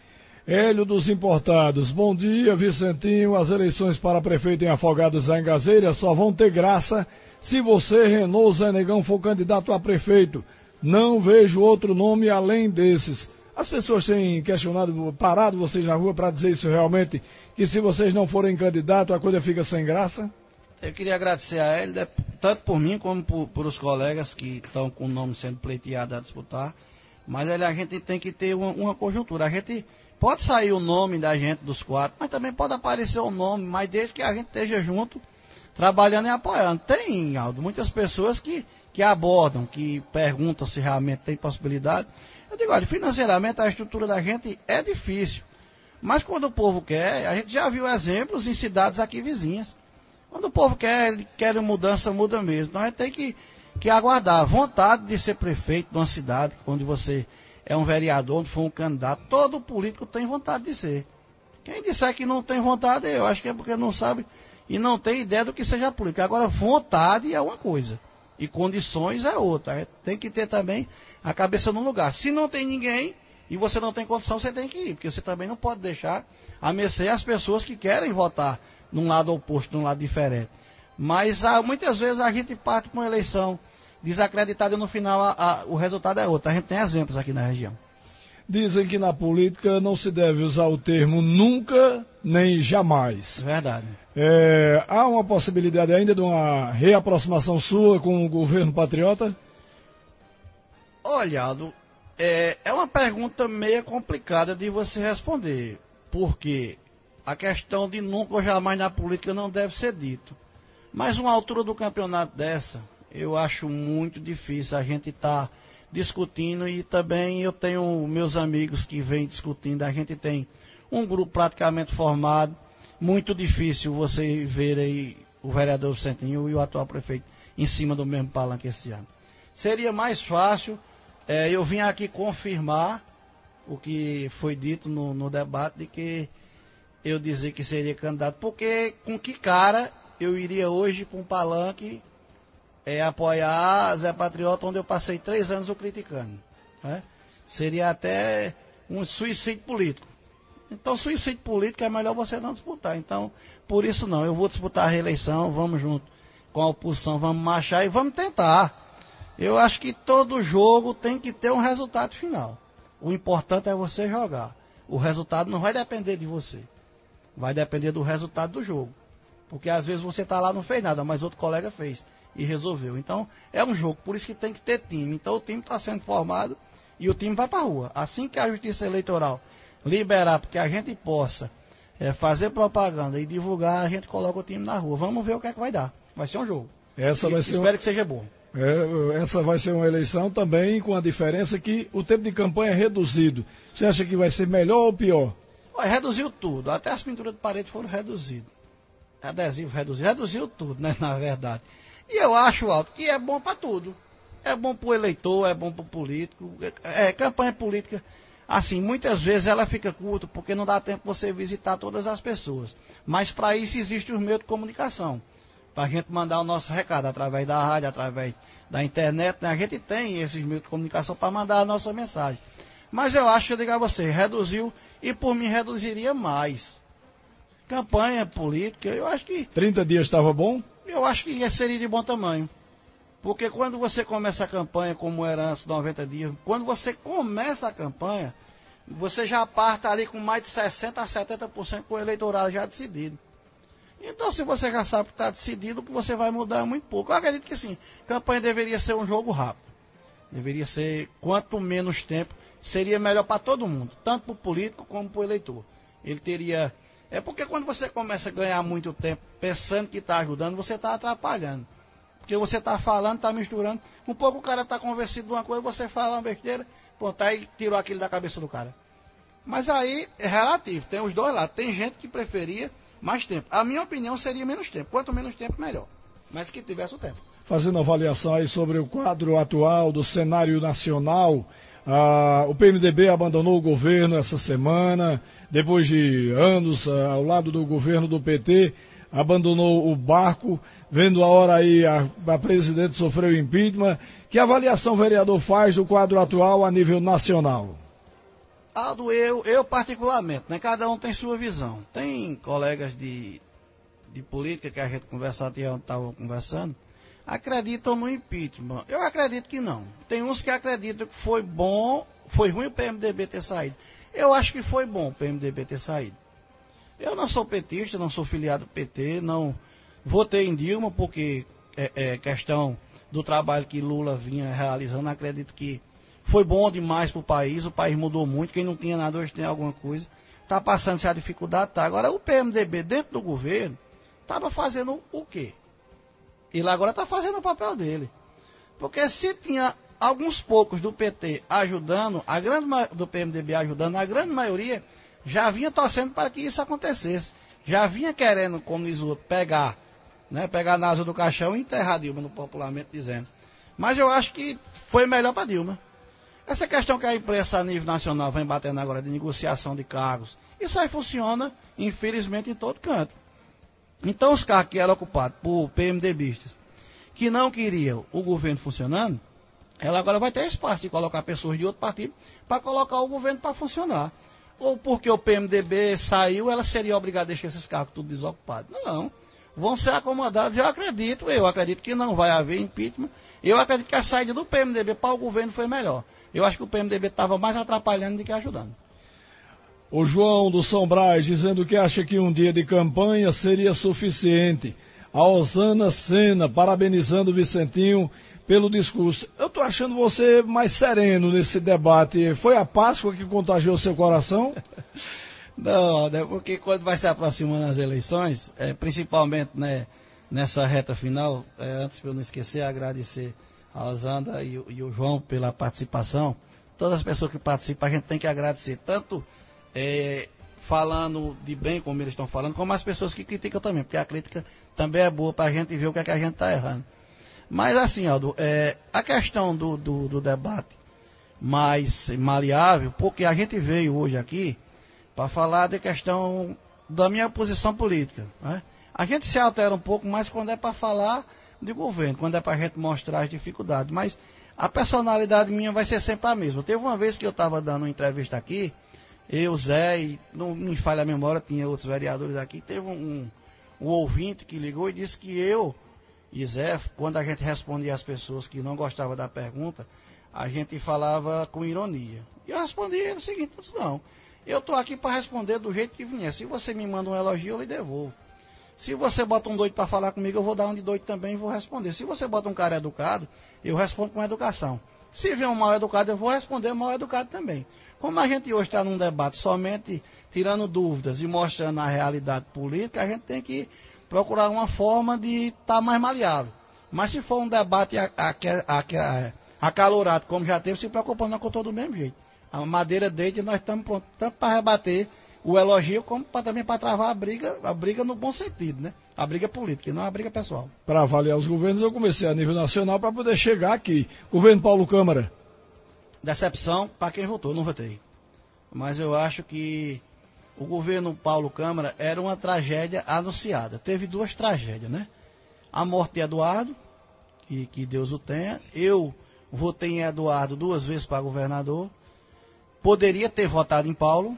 Hélio dos Importados. Bom dia, Vicentinho. As eleições para prefeito em Afogados da Engazeira só vão ter graça se você, Renault Zé Negão, for candidato a prefeito. Não vejo outro nome além desses. As pessoas têm questionado, parado vocês na rua para dizer isso realmente, que se vocês não forem candidato, a coisa fica sem graça? Eu queria agradecer a ele, tanto por mim como por, por os colegas que estão com o nome sendo pleiteado a disputar. Mas ele, a gente tem que ter uma, uma conjuntura. A gente pode sair o nome da gente dos quatro, mas também pode aparecer o nome, mas desde que a gente esteja junto, trabalhando e apoiando. Tem, Aldo, muitas pessoas que, que abordam, que perguntam se realmente tem possibilidade. Eu digo, olha, financeiramente a estrutura da gente é difícil. Mas quando o povo quer, a gente já viu exemplos em cidades aqui vizinhas. Quando o povo quer, ele quer mudança, muda mesmo. Então a gente tem que, que aguardar. A vontade de ser prefeito de uma cidade, onde você é um vereador, onde for um candidato, todo político tem vontade de ser. Quem disser que não tem vontade, eu acho que é porque não sabe e não tem ideia do que seja política. Agora, vontade é uma coisa. E condições é outra. Tem que ter também a cabeça no lugar. Se não tem ninguém e você não tem condição, você tem que ir. Porque você também não pode deixar a mercê as pessoas que querem votar num lado oposto, num lado diferente. Mas há, muitas vezes a gente parte para uma eleição desacreditada e no final a, a, o resultado é outro. A gente tem exemplos aqui na região. Dizem que na política não se deve usar o termo nunca nem jamais. Verdade. É, há uma possibilidade ainda de uma reaproximação sua com o governo patriota? Olha, Aldo, é, é uma pergunta meio complicada de você responder, porque a questão de nunca ou jamais na política não deve ser dito. Mas uma altura do campeonato dessa, eu acho muito difícil a gente estar tá discutindo, e também eu tenho meus amigos que vêm discutindo, a gente tem um grupo praticamente formado, muito difícil você ver aí o vereador Vicentinho e o atual prefeito em cima do mesmo palanque esse ano. Seria mais fácil é, eu vim aqui confirmar o que foi dito no, no debate, de que eu dizer que seria candidato, porque com que cara eu iria hoje para um palanque é, apoiar Zé Patriota, onde eu passei três anos o criticando, né? Seria até um suicídio político. Então, suicídio político é melhor você não disputar. Então, por isso não, eu vou disputar a reeleição, vamos junto com a oposição, vamos marchar e vamos tentar. Eu acho que todo jogo tem que ter um resultado final. O importante é você jogar. O resultado não vai depender de você. Vai depender do resultado do jogo. Porque às vezes você está lá e não fez nada, mas outro colega fez e resolveu. Então, é um jogo, por isso que tem que ter time. Então, o time está sendo formado e o time vai para a rua. Assim que a Justiça Eleitoral liberar, porque a gente possa é, fazer propaganda e divulgar, a gente coloca o time na rua. Vamos ver o que é que vai dar. Vai ser um jogo. Essa e, vai ser espero um... que seja bom. É, essa vai ser uma eleição também com a diferença que o tempo de campanha é reduzido. Você acha que vai ser melhor ou pior? Olha, reduziu tudo. Até as pinturas de parede foram reduzidas. Adesivo reduzido. Reduziu tudo, né, na verdade. E eu acho, Alto, que é bom para tudo. É bom para o eleitor, é bom para o político. É, campanha política, assim, muitas vezes ela fica curta, porque não dá tempo você visitar todas as pessoas. Mas para isso existe os meios de comunicação. Para a gente mandar o nosso recado através da rádio, através da internet, né? A gente tem esses meios de comunicação para mandar a nossa mensagem. Mas eu acho, eu digo a você, reduziu, e por mim reduziria mais. Campanha política, eu acho que... trinta dias estava bom? Eu acho que seria de bom tamanho. Porque quando você começa a campanha, como era antes, noventa dias, quando você começa a campanha, você já parte ali com mais de sessenta a setenta por cento com o eleitorado já decidido. Então, se você já sabe que está decidido, o que você vai mudar é muito pouco. Eu acredito que sim, campanha deveria ser um jogo rápido. Deveria ser, quanto menos tempo, seria melhor para todo mundo, tanto para o político como para o eleitor. Ele teria... É porque quando você começa a ganhar muito tempo pensando que está ajudando, você está atrapalhando. Porque você está falando, está misturando. Um pouco o cara está convencido de uma coisa, você fala uma besteira, pronto, aí tirou aquilo da cabeça do cara. Mas aí é relativo, tem os dois lados. Tem gente que preferia mais tempo. A minha opinião seria menos tempo. Quanto menos tempo, melhor. Mas que tivesse o tempo. Fazendo avaliação aí sobre o quadro atual do cenário nacional, ah, o P M D B abandonou o governo essa semana, depois de anos ah, ao lado do governo do P T, abandonou o barco, vendo a hora aí a, a presidente sofreu impeachment. Que avaliação o vereador faz do quadro atual a nível nacional? Aldo, eu, eu particularmente, né, cada um tem sua visão. Tem colegas de, de política que a gente conversava, estava conversando, acreditam no impeachment. Eu acredito que não. Tem uns que acreditam que foi bom, foi ruim o P M D B ter saído. Eu acho que foi bom o P M D B ter saído. Eu não sou petista, não sou filiado do P T, não votei em Dilma porque é, é questão do trabalho que Lula vinha realizando. Acredito que foi bom demais para o país, o país mudou muito, quem não tinha nada hoje tem alguma coisa. Está passando-se a dificuldade, tá. Agora o P M D B dentro do governo estava fazendo o quê? Ele agora está fazendo o papel dele. Porque se tinha alguns poucos do P T ajudando, a grande do P M D B ajudando, a grande maioria já vinha torcendo para que isso acontecesse. Já vinha querendo, como diz o outro, pegar, né, pegar na asa do caixão e enterrar Dilma, no popularmente dizendo. Mas eu acho que foi melhor para Dilma. Essa questão que a imprensa a nível nacional vem batendo agora de negociação de cargos, isso aí funciona, infelizmente, em todo canto. Então, os cargos que eram ocupados por PMDBistas, que não queriam o governo funcionando, ela agora vai ter espaço de colocar pessoas de outro partido para colocar o governo para funcionar. Ou porque o P M D B saiu, ela seria obrigada a deixar esses cargos tudo desocupados. Não, vão ser acomodados. Eu acredito, eu acredito que não vai haver impeachment. Eu acredito que a saída do P M D B para o governo foi melhor. Eu acho que o P M D B estava mais atrapalhando do que ajudando. O João do São Brás dizendo que acha que um dia de campanha seria suficiente. A Osana Sena parabenizando o Vicentinho pelo discurso. Eu estou achando você mais sereno nesse debate. Foi a Páscoa que contagiou seu coração? Não, né, porque quando vai se aproximando as eleições, é, principalmente né, nessa reta final, é, antes de eu não esquecer, agradecer a Osanda e, e o João pela participação. Todas as pessoas que participam, a gente tem que agradecer, tanto é, falando de bem, como eles estão falando, como as pessoas que criticam também, porque a crítica também é boa para a gente ver o que, é que a gente está errando. Mas assim, Aldo, é, a questão do, do, do debate mais maleável, porque a gente veio hoje aqui para falar de questão da minha posição política. Né? A gente se altera um pouco mais quando é para falar de governo, quando é para a gente mostrar as dificuldades, mas a personalidade minha vai ser sempre a mesma. Teve uma vez que eu estava dando uma entrevista aqui, eu, Zé, e não me falha a memória, tinha outros vereadores aqui, teve um, um, um ouvinte que ligou e disse que eu e Zé, quando a gente respondia às pessoas que não gostavam da pergunta, a gente falava com ironia. E eu respondia o seguinte, eu disse, não, eu estou aqui para responder do jeito que vier. Se você me manda um elogio, eu lhe devolvo. Se você bota um doido para falar comigo, eu vou dar um de doido também e vou responder. Se você bota um cara educado, eu respondo com educação. Se vier um mal educado, eu vou responder mal educado também. Como a gente hoje está num debate somente tirando dúvidas e mostrando a realidade política, a gente tem que procurar uma forma de estar tá mais maleável. Mas se for um debate a, a, a, a, acalorado, como já teve, se preocupa não com todo do mesmo jeito. A madeira dele, nós estamos prontos tanto para rebater o elogio, como pra, também para travar a briga, a briga no bom sentido, né? A briga política, e não a briga pessoal. Para avaliar os governos, eu comecei a nível nacional para poder chegar aqui. Governo Paulo Câmara. Decepção para quem votou, não votei. Mas eu acho que o governo Paulo Câmara era uma tragédia anunciada. Teve duas tragédias, né? A morte de Eduardo, que, que Deus o tenha. Eu votei em Eduardo duas vezes para governador. Poderia ter votado em Paulo,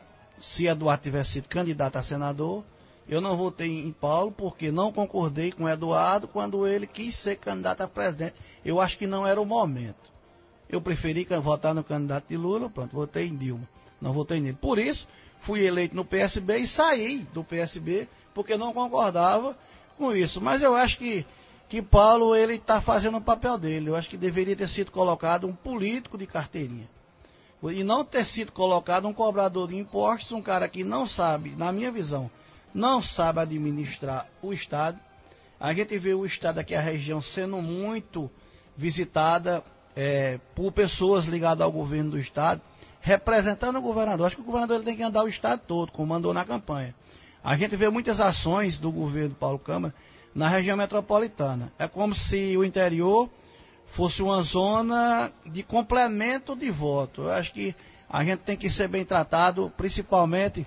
se Eduardo tivesse sido candidato a senador. Eu não votei em Paulo porque não concordei com Eduardo quando ele quis ser candidato a presidente. Eu acho que não era o momento. Eu preferi votar no candidato de Lula, pronto, votei em Dilma. Não votei nele. Por isso, fui eleito no P S B e saí do P S B porque não concordava com isso. Mas eu acho que, que Paulo ele está fazendo o papel dele. Eu acho que deveria ter sido colocado um político de carteirinha. E não ter sido colocado um cobrador de impostos, um cara que não sabe, na minha visão, não sabe administrar o Estado. A gente vê o Estado aqui, a região, sendo muito visitada é, por pessoas ligadas ao governo do Estado, representando o governador. Acho que o governador ele tem que andar o Estado todo, como andou na campanha. A gente vê muitas ações do governo Paulo Câmara na região metropolitana. É como se o interior fosse uma zona de complemento de voto. Eu acho que a gente tem que ser bem tratado, principalmente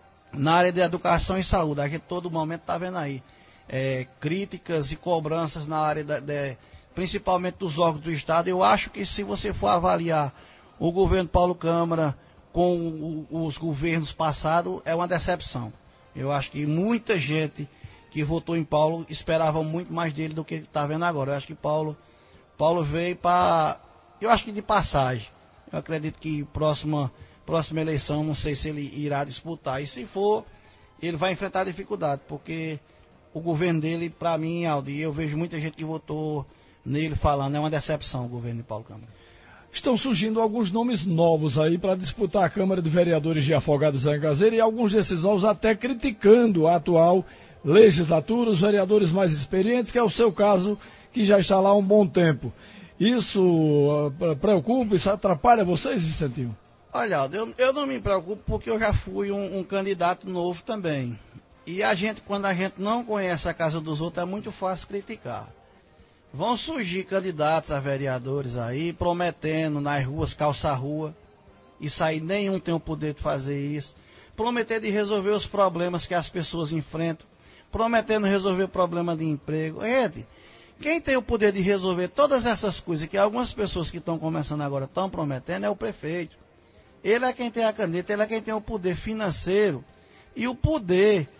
na área de educação e saúde. A gente todo momento está vendo aí é, críticas e cobranças na área, da, de, principalmente dos órgãos do Estado. Eu acho que se você for avaliar o governo Paulo Câmara com o, os governos passados, é uma decepção. Eu acho que muita gente que votou em Paulo esperava muito mais dele do que está vendo agora. Eu acho que Paulo... Paulo veio para, eu acho que de passagem. Eu acredito que próxima, próxima eleição, não sei se ele irá disputar. E se for, ele vai enfrentar dificuldade, porque o governo dele, para mim, Aldi, eu vejo muita gente que votou nele falando, é uma decepção o governo de Paulo Câmara. Estão surgindo alguns nomes novos aí para disputar a Câmara de Vereadores de Afogados da Engazeira e alguns desses novos até criticando a atual legislatura, os vereadores mais experientes, que é o seu caso, que já está lá há um bom tempo. Isso uh, preocupa, isso atrapalha vocês, Vicentinho? Olha, eu, eu não me preocupo porque eu já fui um, um candidato novo também. E a gente, quando a gente não conhece a casa dos outros, é muito fácil criticar. Vão surgir candidatos a vereadores aí, prometendo nas ruas, calça-rua, isso aí nenhum tem o poder de fazer isso. Prometer de resolver os problemas que as pessoas enfrentam, prometendo resolver o problema de emprego. Gente, quem tem o poder de resolver todas essas coisas que algumas pessoas que estão começando agora estão prometendo é o prefeito. Ele é quem tem a caneta, ele é quem tem o poder financeiro e o poder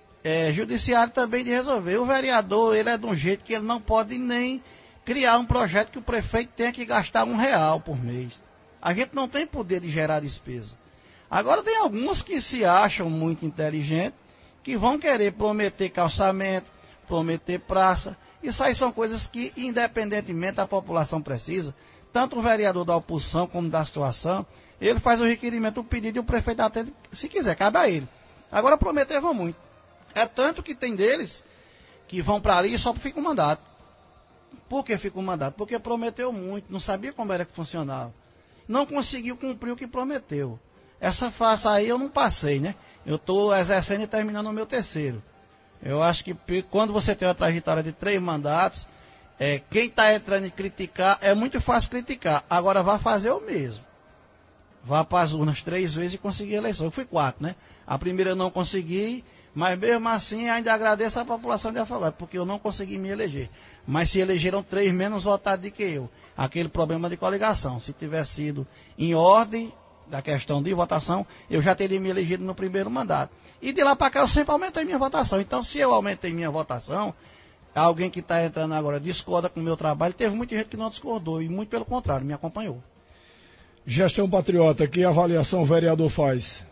é, judiciário também de resolver. O vereador, ele é de um jeito que ele não pode nem criar um projeto que o prefeito tenha que gastar um real por mês. A gente não tem poder de gerar despesa. Agora tem alguns que se acham muito inteligentes, que vão querer prometer calçamento, prometer praça. Isso aí são coisas que, independentemente, a população precisa. tanto o vereador da oposição como da situação, ele faz o requerimento, o pedido e o prefeito atende, se quiser, cabe a ele. Agora prometer vão muito. É tanto que tem deles que vão para ali e só fica um mandato. Por que fica um mandato? Porque prometeu muito, não sabia como era que funcionava. Não conseguiu cumprir o que prometeu. Essa fase aí eu não passei, né? Eu estou exercendo e terminando o meu terceiro. Eu acho que quando você tem uma trajetória de três mandatos, é, quem está entrando em criticar, é muito fácil criticar. Agora vá fazer o mesmo. Vá para as urnas três vezes e conseguir a eleição. Eu fui quatro, né? A primeira eu não consegui, mas mesmo assim ainda agradeço a população de Afogado, porque eu não consegui me eleger. Mas se elegeram três menos votados do que eu. Aquele problema de coligação. Se tivesse sido em ordem da questão de votação, eu já teria me elegido no primeiro mandato. E de lá para cá eu sempre aumentei minha votação. Então, se eu aumentei minha votação, alguém que está entrando agora discorda com o meu trabalho, teve muita gente que não discordou, e muito pelo contrário, me acompanhou. Gestão Patriota, que avaliação o vereador faz?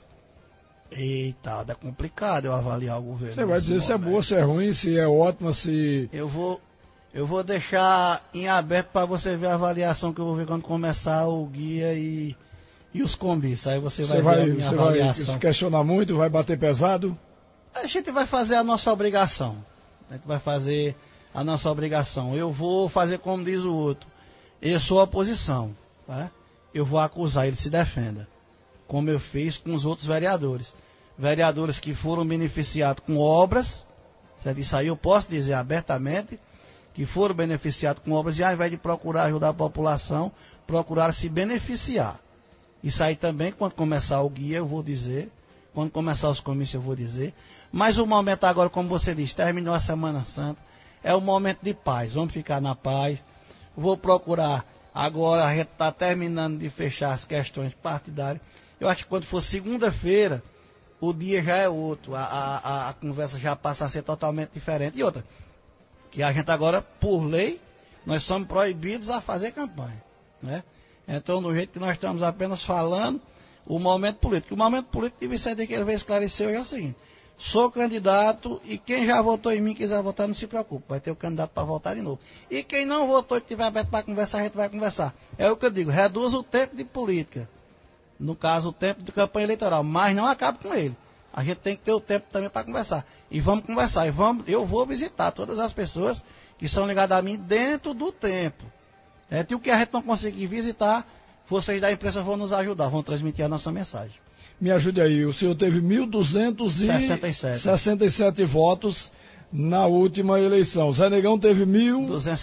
Eita, é complicado eu avaliar o governo. Você vai dizer se é boa, se é ruim, se é ótima, se... Eu vou, eu vou deixar em aberto para você ver a avaliação que eu vou ver quando começar o guia e, e os combis. Aí você, você vai, vai ver a minha você avaliação. Vai se questionar muito, vai bater pesado? A gente vai fazer a nossa obrigação. A gente vai fazer a nossa obrigação. Eu vou fazer como diz o outro. Eu sou a oposição, tá? Eu vou acusar, ele se defenda, como eu fiz com os outros vereadores. Vereadores que foram beneficiados com obras, certo? Isso aí eu posso dizer abertamente, que foram beneficiados com obras e ao invés de procurar ajudar a população, procuraram se beneficiar. Isso aí também, quando começar o guia, eu vou dizer, quando começar os comícios eu vou dizer. Mas o momento agora, como você disse, terminou a Semana Santa, é um momento de paz, vamos ficar na paz. Vou procurar... Agora a gente está terminando de fechar as questões partidárias. Eu acho que quando for segunda-feira, o dia já é outro. A, a, a conversa já passa a ser totalmente diferente. E outra, que a gente agora, por lei, nós somos proibidos a fazer campanha, né? Então, do jeito que nós estamos apenas falando, o momento político. O momento político deve ser que ele vai esclarecer hoje é o seguinte. Sou candidato e quem já votou em mim quiser votar, não se preocupe. Vai ter o candidato para votar de novo. E quem não votou e estiver aberto para conversar, a gente vai conversar. É o que eu digo, reduz o tempo de política. No caso, o tempo de campanha eleitoral. Mas não acabe com ele. A gente tem que ter o tempo também para conversar. E vamos conversar. E vamos, eu vou visitar todas as pessoas que são ligadas a mim dentro do tempo. É, e o que a gente não conseguir visitar, vocês da imprensa vão nos ajudar, vão transmitir a nossa mensagem. Me ajude aí, o senhor teve mil duzentos e sessenta e sete votos na última eleição. Zé Negão teve mil duzentos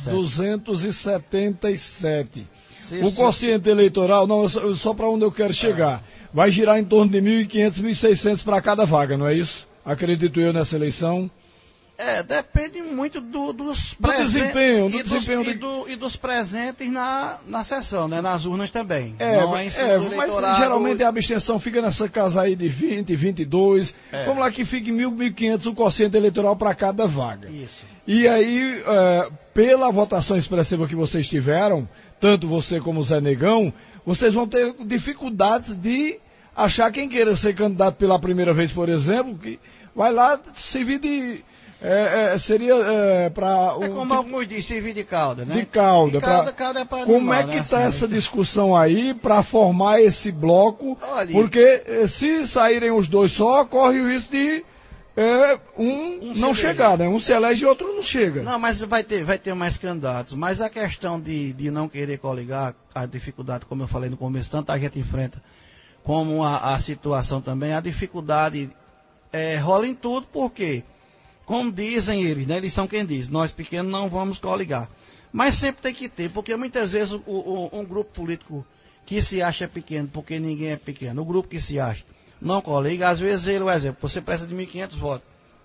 e setenta e sete. O quociente eleitoral, não, só, só para onde eu quero chegar, é. vai girar em torno de mil e quinhentos, mil e seiscentos para cada vaga, não é isso? Acredito eu nessa eleição. É, depende muito do, dos do desempenho, do e, desempenho dos, de... e, do, e dos presentes na, na sessão, né? Nas urnas também. É, não é, em é mas geralmente a abstenção fica nessa casa aí de vinte, vinte e dois. É. Vamos lá que fique mil, mil e quinhentos o quociente eleitoral para cada vaga. Isso. E aí, é, pela votação expressiva que vocês tiveram, tanto você como o Zé Negão, vocês vão ter dificuldades de achar quem queira ser candidato pela primeira vez, por exemplo, que vai lá servir de... É, é, seria é, para um, é como tipo, alguns dizem, servir de cauda, né? De cauda. De cauda, pra, cauda é para como animal, é que está né? essa discussão aí para formar esse bloco? Olha, porque se saírem os dois só, corre o risco de é, um, um não chegar, né? Um se elege e outro não chega. Não, mas vai ter, vai ter mais candidatos. Mas a questão de, de não querer coligar, a dificuldade, como eu falei no começo, tanta gente enfrenta, como a, a situação também, a dificuldade é, rola em tudo, por quê? Como dizem eles, né? Eles são quem diz, nós pequenos não vamos coligar. Mas sempre tem que ter, porque muitas vezes o, o, um grupo político que se acha pequeno, porque ninguém é pequeno, o grupo que se acha não coliga, às vezes ele, por exemplo, você precisa de mil e quinhentos votos.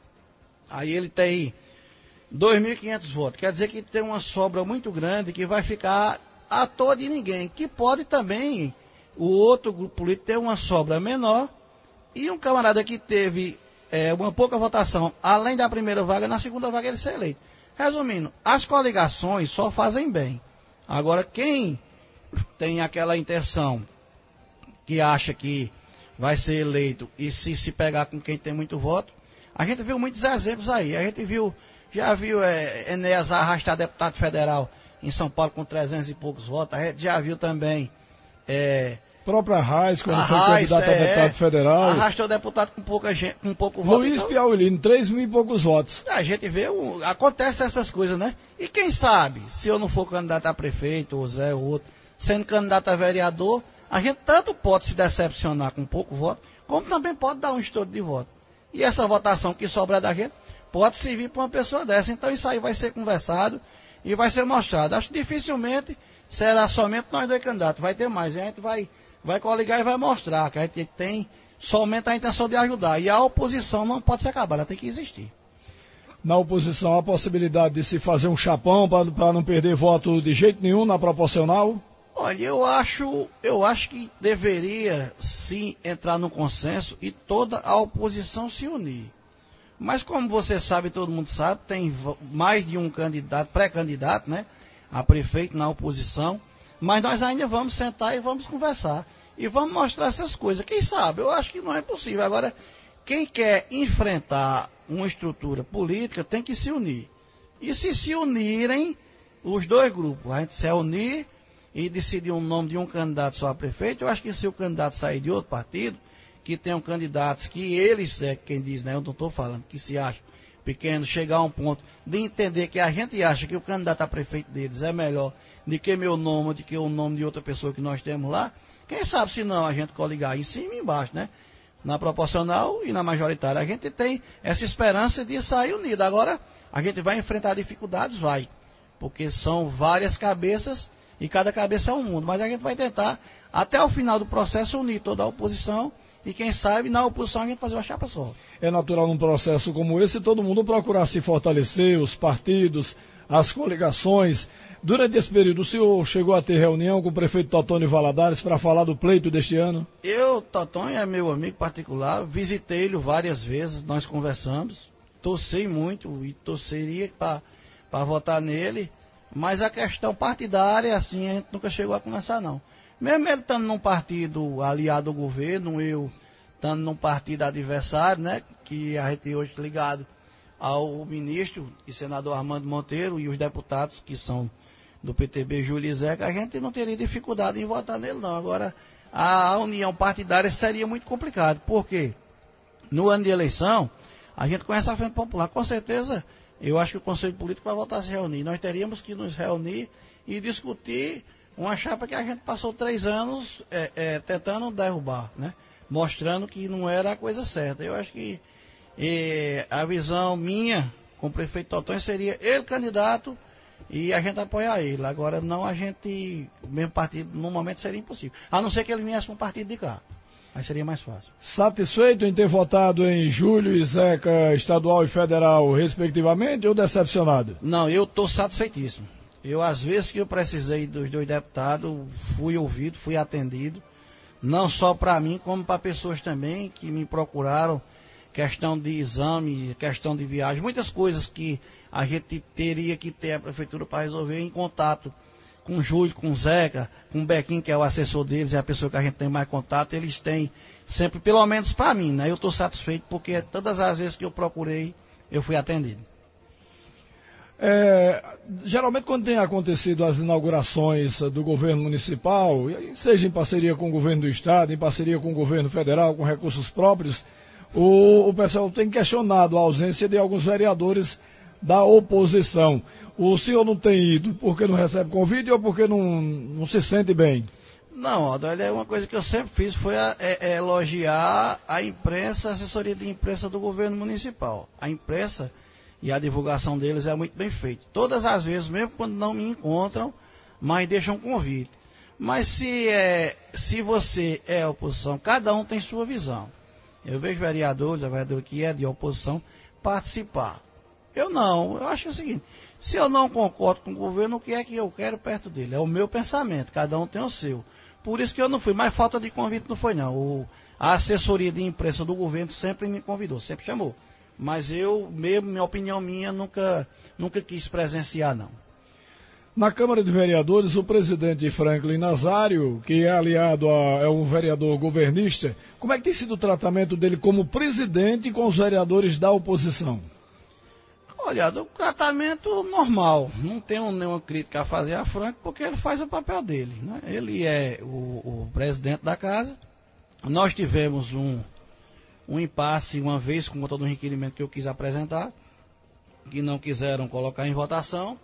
Aí ele tem dois mil e quinhentos votos, quer dizer que tem uma sobra muito grande que vai ficar à toa de ninguém, que pode também o outro grupo político ter uma sobra menor e um camarada que teve... É, uma pouca votação, além da primeira vaga, na segunda vaga ele ser eleito. Resumindo, as coligações só fazem bem. Agora, quem tem aquela intenção que acha que vai ser eleito e se, se pegar com quem tem muito voto, a gente viu muitos exemplos aí. A gente viu, já viu é, Enéas arrastar deputado federal em São Paulo com trezentos e poucos votos. A gente já viu também... É, própria Raiz, quando a foi Raiz, candidato é, a deputado federal. Arrastou deputado com pouca gente, com pouco voto. Luiz Então, Piauí, três mil e poucos votos. a gente vê, o, acontece essas coisas, né? E quem sabe, se eu não for candidato a prefeito, ou Zé, ou outro, sendo candidato a vereador, a gente tanto pode se decepcionar com pouco voto, como também pode dar um estouro de voto. E essa votação que sobra da gente pode servir para uma pessoa dessa. Então isso aí vai ser conversado e vai ser mostrado. Acho que dificilmente será somente nós dois candidatos, vai ter mais. A gente vai, vai coligar e vai mostrar que a gente tem somente a intenção de ajudar. E a oposição não pode se acabar, ela tem que existir. Na oposição, há a possibilidade de se fazer um chapão para não perder voto de jeito nenhum na proporcional? Olha, eu acho, eu acho que deveria sim entrar no consenso e toda a oposição se unir. Mas como você sabe, todo mundo sabe, tem mais de um candidato, pré-candidato, né, a prefeito na oposição. Mas nós ainda vamos sentar e vamos conversar. E vamos mostrar essas coisas. Quem sabe? Eu acho que não é possível. Agora, quem quer enfrentar uma estrutura política tem que se unir. E se se unirem os dois grupos, a gente se unir e decidir um nome de um candidato só a prefeito, eu acho que se o candidato sair de outro partido, que tenham candidatos que eles, é quem diz, né, eu não estou falando, que se acham pequenos, chegar a um ponto de entender que a gente acha que o candidato a prefeito deles é melhor do que meu nome, do que o nome de outra pessoa que nós temos lá, quem sabe se não a gente coligar em cima e embaixo, né? Na proporcional e na majoritária. A gente tem essa esperança de sair unido. Agora, a gente vai enfrentar dificuldades? Vai. Porque são várias cabeças e cada cabeça é um mundo. Mas a gente vai tentar, até o final do processo, unir toda a oposição e, quem sabe, na oposição a gente fazer uma chapa só. É natural num processo como esse todo mundo procurar se fortalecer, os partidos, as coligações. Durante esse período, o senhor chegou a ter reunião com o prefeito Totônio Valadares para falar do pleito deste ano? Eu, Totônio é meu amigo particular, visitei-lo várias vezes, nós conversamos, torci muito e torceria para votar nele, mas a questão partidária, assim, a gente nunca chegou a conversar, não. Mesmo ele estando num partido aliado ao governo, eu estando num partido adversário, né, que a gente hoje ligado ao ministro e senador Armando Monteiro e os deputados que são do P T B, Júlio e Zeca, a gente não teria dificuldade em votar nele, não. Agora, a união partidária seria muito complicado. Por quê? No ano de eleição, a gente conhece a Frente Popular. Com certeza, eu acho que o Conselho Político vai voltar a se reunir. Nós teríamos que nos reunir e discutir uma chapa que a gente passou três anos é, é, tentando derrubar, né? Mostrando que não era a coisa certa. Eu acho que é, a visão minha, com o prefeito Totônio, seria ele candidato e a gente apoiar ele. Agora, não a gente, o mesmo partido, no momento seria impossível. A não ser que ele viesse com um partido de cá. Aí seria mais fácil. Satisfeito em ter votado em Júlio e Zeca, estadual e federal, respectivamente, ou decepcionado? Não, eu estou satisfeitíssimo. Eu, às vezes que eu precisei dos dois deputados, fui ouvido, fui atendido. Não só para mim, como para pessoas também que me procuraram. Questão de exame, questão de viagem, muitas coisas que a gente teria que ter a prefeitura para resolver em contato com o Júlio, com o Zeca, com o Bequim, que é o assessor deles, é a pessoa que a gente tem mais contato, eles têm sempre, pelo menos para mim, né? Eu estou satisfeito porque todas as vezes que eu procurei, eu fui atendido. É, geralmente quando tem acontecido as inaugurações do governo municipal, seja em parceria com o governo do estado, em parceria com o governo federal, com recursos próprios, O, o pessoal tem questionado a ausência de alguns vereadores da oposição. O senhor não tem ido porque não recebe convite ou porque não, não se sente bem? Não, Aldo, é uma coisa que eu sempre fiz, foi a, é, é elogiar a imprensa, a assessoria de imprensa do governo municipal. A imprensa e a divulgação deles é muito bem feita. Todas as vezes, mesmo quando não me encontram, mas deixam convite. Mas se, é, se você é oposição, cada um tem sua visão. Eu vejo vereadores, a vereadora que é de oposição, participar. Eu não, eu acho o seguinte, se eu não concordo com o governo, o que é que eu quero perto dele? É o meu pensamento, cada um tem o seu. Por isso que eu não fui, mas falta de convite não foi não. O, a assessoria de imprensa do governo sempre me convidou, sempre chamou. Mas eu, mesmo, minha opinião minha, nunca, nunca quis presenciar não. Na Câmara de Vereadores, o presidente Franklin Nazário, que é aliado a é um vereador governista, como é que tem sido o tratamento dele como presidente com os vereadores da oposição? Olha, Olha, o tratamento normal, não tenho nenhuma crítica a fazer a Frank, porque ele faz o papel dele, né? Ele é o, o presidente da casa. Nós tivemos um, um impasse uma vez com todo o requerimento que eu quis apresentar, que não quiseram colocar em votação,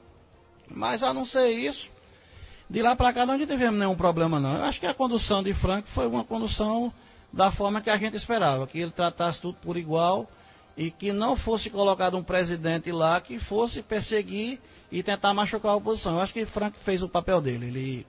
mas a não ser isso, de lá para cá não tivemos nenhum problema não. Eu acho que a condução de Frank foi uma condução da forma que a gente esperava, que ele tratasse tudo por igual, e que não fosse colocado um presidente lá que fosse perseguir e tentar machucar a oposição. Eu acho que Frank fez o papel dele, ele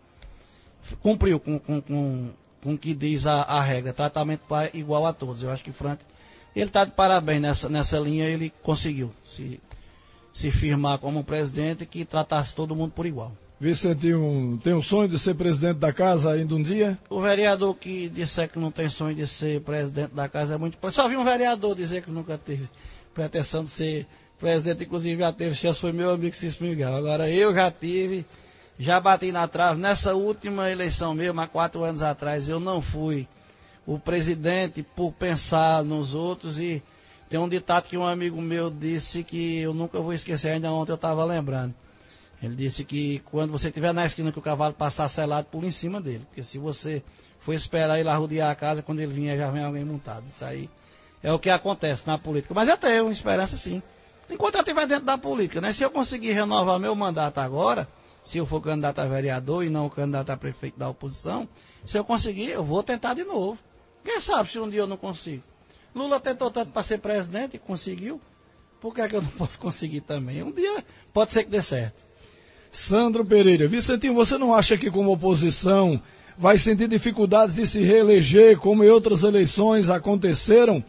cumpriu com, com, com, com o que diz a, a regra, tratamento igual a todos. Eu acho que Frank, ele está de parabéns nessa, nessa linha, ele conseguiu se, se firmar como um presidente que tratasse todo mundo por igual. Vicentinho tem um sonho de ser presidente da casa ainda um dia? O vereador que disser que não tem sonho de ser presidente da casa é muito... Só vi um vereador dizer que nunca teve pretensão de ser presidente, inclusive já teve chance, foi meu amigo Cícero Miguel. Agora eu já tive, já bati na trave. Nessa última eleição mesmo, há quatro anos atrás, eu não fui o presidente por pensar nos outros, e tem um ditado que um amigo meu disse que eu nunca vou esquecer, ainda ontem eu estava lembrando. Ele disse que quando você estiver na esquina que o cavalo passar selado, pula em cima dele. Porque se você for esperar ele arrodear a casa, quando ele vier já vem alguém montado. Isso aí é o que acontece na política. Mas eu tenho uma esperança sim. Enquanto eu estiver dentro da política, né? Se eu conseguir renovar meu mandato agora, se eu for candidato a vereador e não o candidato a prefeito da oposição, se eu conseguir, eu vou tentar de novo. Quem sabe se um dia eu não consigo? Lula tentou tanto para ser presidente e conseguiu. Por que é que eu não posso conseguir também? Um dia pode ser que dê certo. Sandro Pereira, Vicentinho, você não acha que como oposição vai sentir dificuldades de se reeleger, como em outras eleições aconteceram,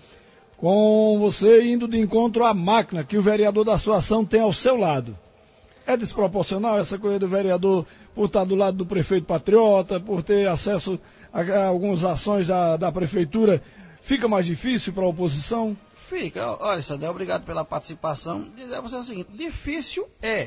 com você indo de encontro à máquina que o vereador da sua ação tem ao seu lado? É desproporcional essa coisa do vereador por estar do lado do prefeito patriota, por ter acesso a, a algumas ações da, da prefeitura? Fica mais difícil para a oposição? Fica. Olha, Sadé, obrigado pela participação. Dizer a você o seguinte, difícil é.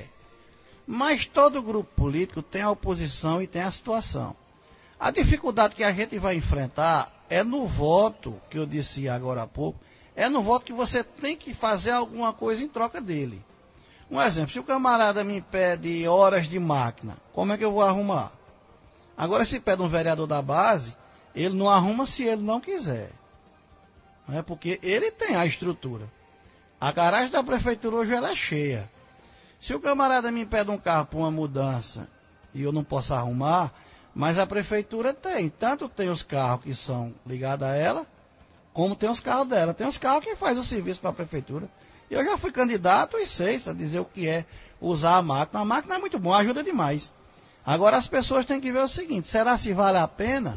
Mas todo grupo político tem a oposição e tem a situação. A dificuldade que a gente vai enfrentar é no voto, que eu disse agora há pouco, é no voto que você tem que fazer alguma coisa em troca dele. Um exemplo, se o camarada me pede horas de máquina, como é que eu vou arrumar? Agora, se pede um vereador da base, ele não arruma se ele não quiser. Não é porque ele tem a estrutura. A garagem da prefeitura hoje ela é cheia. Se o camarada me pede um carro para uma mudança e eu não posso arrumar, mas a prefeitura tem. Tanto tem os carros que são ligados a ela, como tem os carros dela. Tem os carros que fazem o serviço para a prefeitura. Eu já fui candidato e sei, sabe dizer o que é usar a máquina. A máquina é muito bom, ajuda demais. Agora as pessoas têm que ver o seguinte, será se vale a pena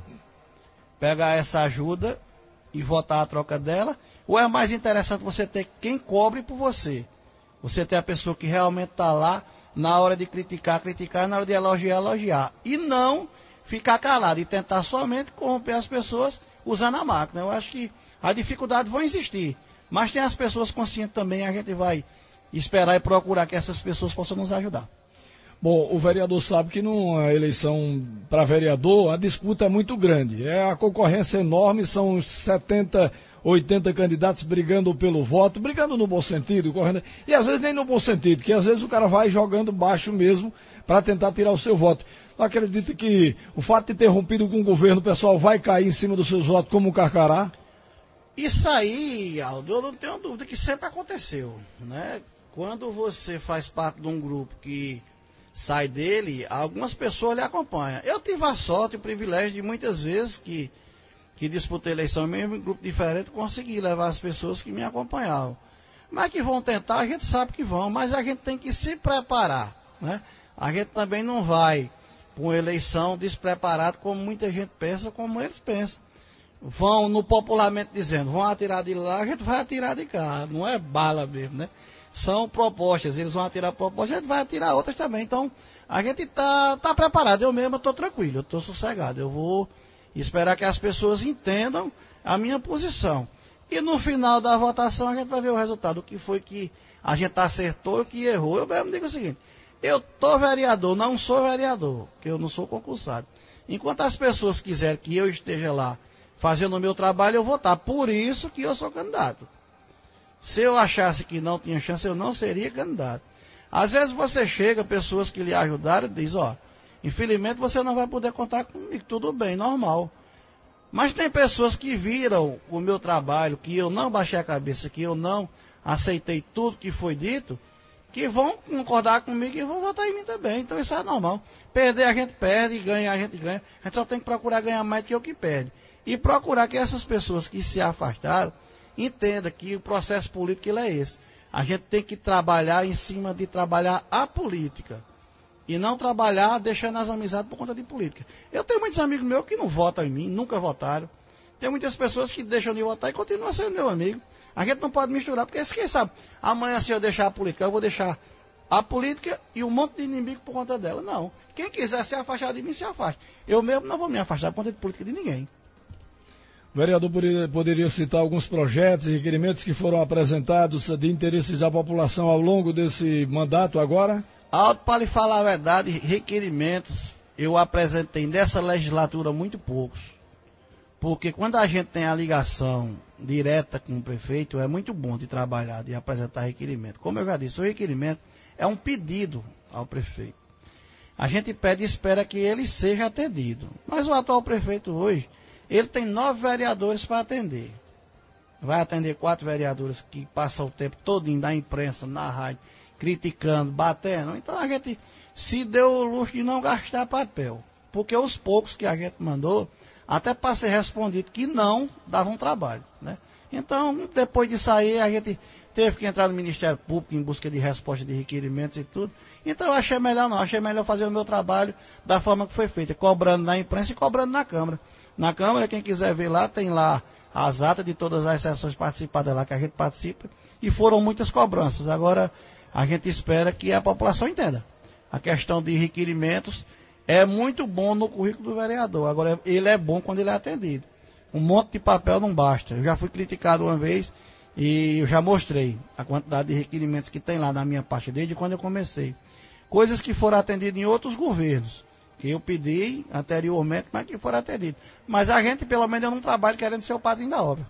pegar essa ajuda e votar a troca dela? Ou é mais interessante você ter quem cobre por você? Você ter a pessoa que realmente está lá, na hora de criticar, criticar, na hora de elogiar, elogiar. E não ficar calado e tentar somente corromper as pessoas usando a máquina. Eu acho que as dificuldades vão existir. Mas tem as pessoas conscientes também, a gente vai esperar e procurar que essas pessoas possam nos ajudar. Bom, o vereador sabe que numa eleição para vereador, a disputa é muito grande. É a concorrência enorme, são setenta, oitenta candidatos brigando pelo voto, brigando no bom sentido, correndo, e às vezes nem no bom sentido, que às vezes o cara vai jogando baixo mesmo para tentar tirar o seu voto. Não acredita que o fato de ter rompido com o governo, o pessoal vai cair em cima dos seus votos como um carcará? Isso aí, Aldo, eu não tenho dúvida que sempre aconteceu, né? Quando você faz parte de um grupo que sai dele, algumas pessoas lhe acompanham. Eu tive a sorte e o privilégio de muitas vezes que, que disputei eleição, mesmo em grupo diferente, consegui levar as pessoas que me acompanhavam. Mas que vão tentar, a gente sabe que vão, mas a gente tem que se preparar, né? A gente também não vai para uma eleição despreparado, como muita gente pensa, como eles pensam. Vão, no popularmente dizendo, vão atirar de lá, a gente vai atirar de cá, não é bala mesmo, né? São propostas, eles vão atirar propostas, a gente vai atirar outras também. Então, a gente está tá preparado. Eu mesmo estou tranquilo, eu estou sossegado. Eu vou esperar que as pessoas entendam a minha posição. E no final da votação a gente vai ver o resultado. O que foi que a gente acertou e o que errou. Eu mesmo digo o seguinte, eu estou vereador, não sou vereador, porque eu não sou concursado. Enquanto as pessoas quiserem que eu esteja lá fazendo o meu trabalho, eu vou estar. Por isso que eu sou candidato. Se eu achasse que não tinha chance, eu não seria candidato. Às vezes você chega, pessoas que lhe ajudaram, e diz, ó, infelizmente você não vai poder contar comigo, tudo bem, normal. Mas tem pessoas que viram o meu trabalho, que eu não baixei a cabeça, que eu não aceitei tudo que foi dito, que vão concordar comigo e vão votar em mim também. Então isso é normal. Perder a gente perde, e ganhar a gente ganha. A gente só tem que procurar ganhar mais do que o que perde. E procurar que essas pessoas que se afastaram entendam que o processo político ele é esse. A gente tem que trabalhar em cima de trabalhar a política. E não trabalhar deixando as amizades por conta de política. Eu tenho muitos amigos meus que não votam em mim, nunca votaram. Tem muitas pessoas que deixam de votar e continuam sendo meu amigo. A gente não pode misturar, porque quem sabe, amanhã se eu deixar a política, eu vou deixar a política e um monte de inimigo por conta dela. Não. Quem quiser se afastar de mim, se afaste. Eu mesmo não vou me afastar por conta de política de ninguém. O vereador poderia, poderia citar alguns projetos e requerimentos que foram apresentados de interesses da população ao longo desse mandato agora? Alto, para lhe falar a verdade, requerimentos eu apresentei nessa legislatura muito poucos. Porque quando a gente tem a ligação direta com o prefeito, é muito bom de trabalhar, de apresentar requerimento. Como eu já disse, o requerimento é um pedido ao prefeito. A gente pede e espera que ele seja atendido. Mas o atual prefeito hoje, ele tem nove vereadores para atender. Vai atender quatro vereadores que passam o tempo todo na imprensa, na rádio, criticando, batendo. Então a gente se deu o luxo de não gastar papel. Porque os poucos que a gente mandou, até para ser respondido que não, davam trabalho, né? Então, depois de sair, a gente teve que entrar no Ministério Público em busca de resposta de requerimentos e tudo. Então eu achei melhor não, achei melhor fazer o meu trabalho da forma que foi feita, cobrando na imprensa e cobrando na Câmara. Na Câmara, quem quiser ver lá, tem lá as atas de todas as sessões participadas lá que a gente participa, e foram muitas cobranças. Agora, a gente espera que a população entenda. A questão de requerimentos é muito bom no currículo do vereador. Agora, ele é bom quando ele é atendido. Um monte de papel não basta. Eu já fui criticado uma vez e eu já mostrei a quantidade de requerimentos que tem lá na minha parte desde quando eu comecei. Coisas que foram atendidas em outros governos, que eu pedi anteriormente, mas que foram atendidas. Mas a gente, pelo menos, eu não trabalho querendo ser o padrinho da obra.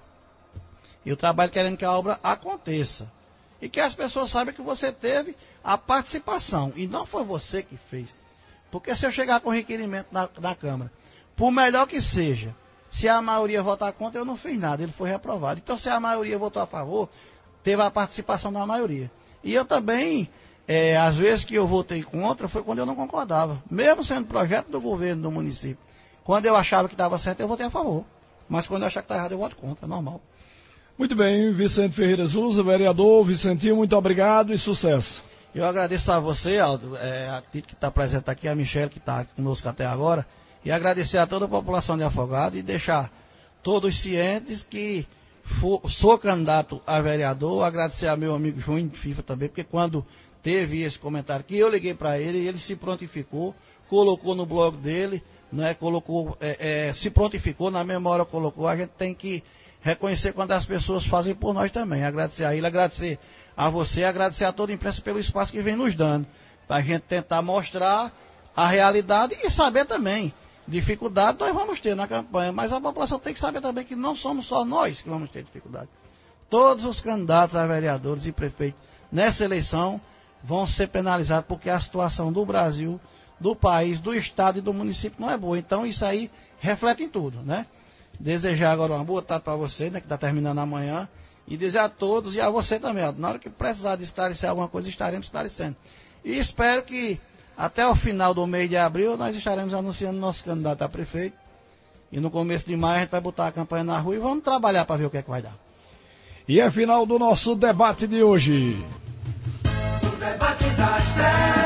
Eu trabalho querendo que a obra aconteça. E que as pessoas saibam que você teve a participação. E não foi você que fez. Porque se eu chegar com requerimento na, na Câmara, por melhor que seja, se a maioria votar contra, eu não fiz nada, ele foi reprovado. Então, se a maioria votou a favor, teve a participação da maioria. E eu também, é, às vezes que eu votei contra, foi quando eu não concordava. Mesmo sendo projeto do governo do município. Quando eu achava que estava certo, eu votei a favor. Mas quando eu achava que estava errado, eu voto contra, é normal. Muito bem, Vicente Ferreira Souza, vereador, Vicentinho, muito obrigado e sucesso. Eu agradeço a você, Aldo, é, a Tito que está presente aqui, a Michele que está conosco até agora, e agradecer a toda a população de Afogados e deixar todos cientes que for, sou candidato a vereador, agradecer a meu amigo Júnior de FIFA também, porque quando teve esse comentário que eu liguei para ele, ele se prontificou, colocou no blog dele, né, colocou, é, é, se prontificou, na memória colocou, a gente tem que reconhecer quando as pessoas fazem por nós também, agradecer a ele, agradecer a você, agradecer a toda a imprensa pelo espaço que vem nos dando, para a gente tentar mostrar a realidade e saber também, dificuldade nós vamos ter na campanha, mas a população tem que saber também que não somos só nós que vamos ter dificuldade. Todos os candidatos a vereadores e prefeitos nessa eleição vão ser penalizados porque a situação do Brasil, do país, do estado e do município não é boa. Então isso aí reflete em tudo, né? Desejar agora uma boa tarde para você, né, que está terminando amanhã, e dizer a todos e a você também, ó, na hora que precisar de esclarecer alguma coisa, estaremos esclarecendo. E espero que até o final do mês de abril nós estaremos anunciando nosso candidato a prefeito. E no começo de maio a gente vai botar a campanha na rua e vamos trabalhar para ver o que é que vai dar. E é final do nosso debate de hoje. O debate das dez.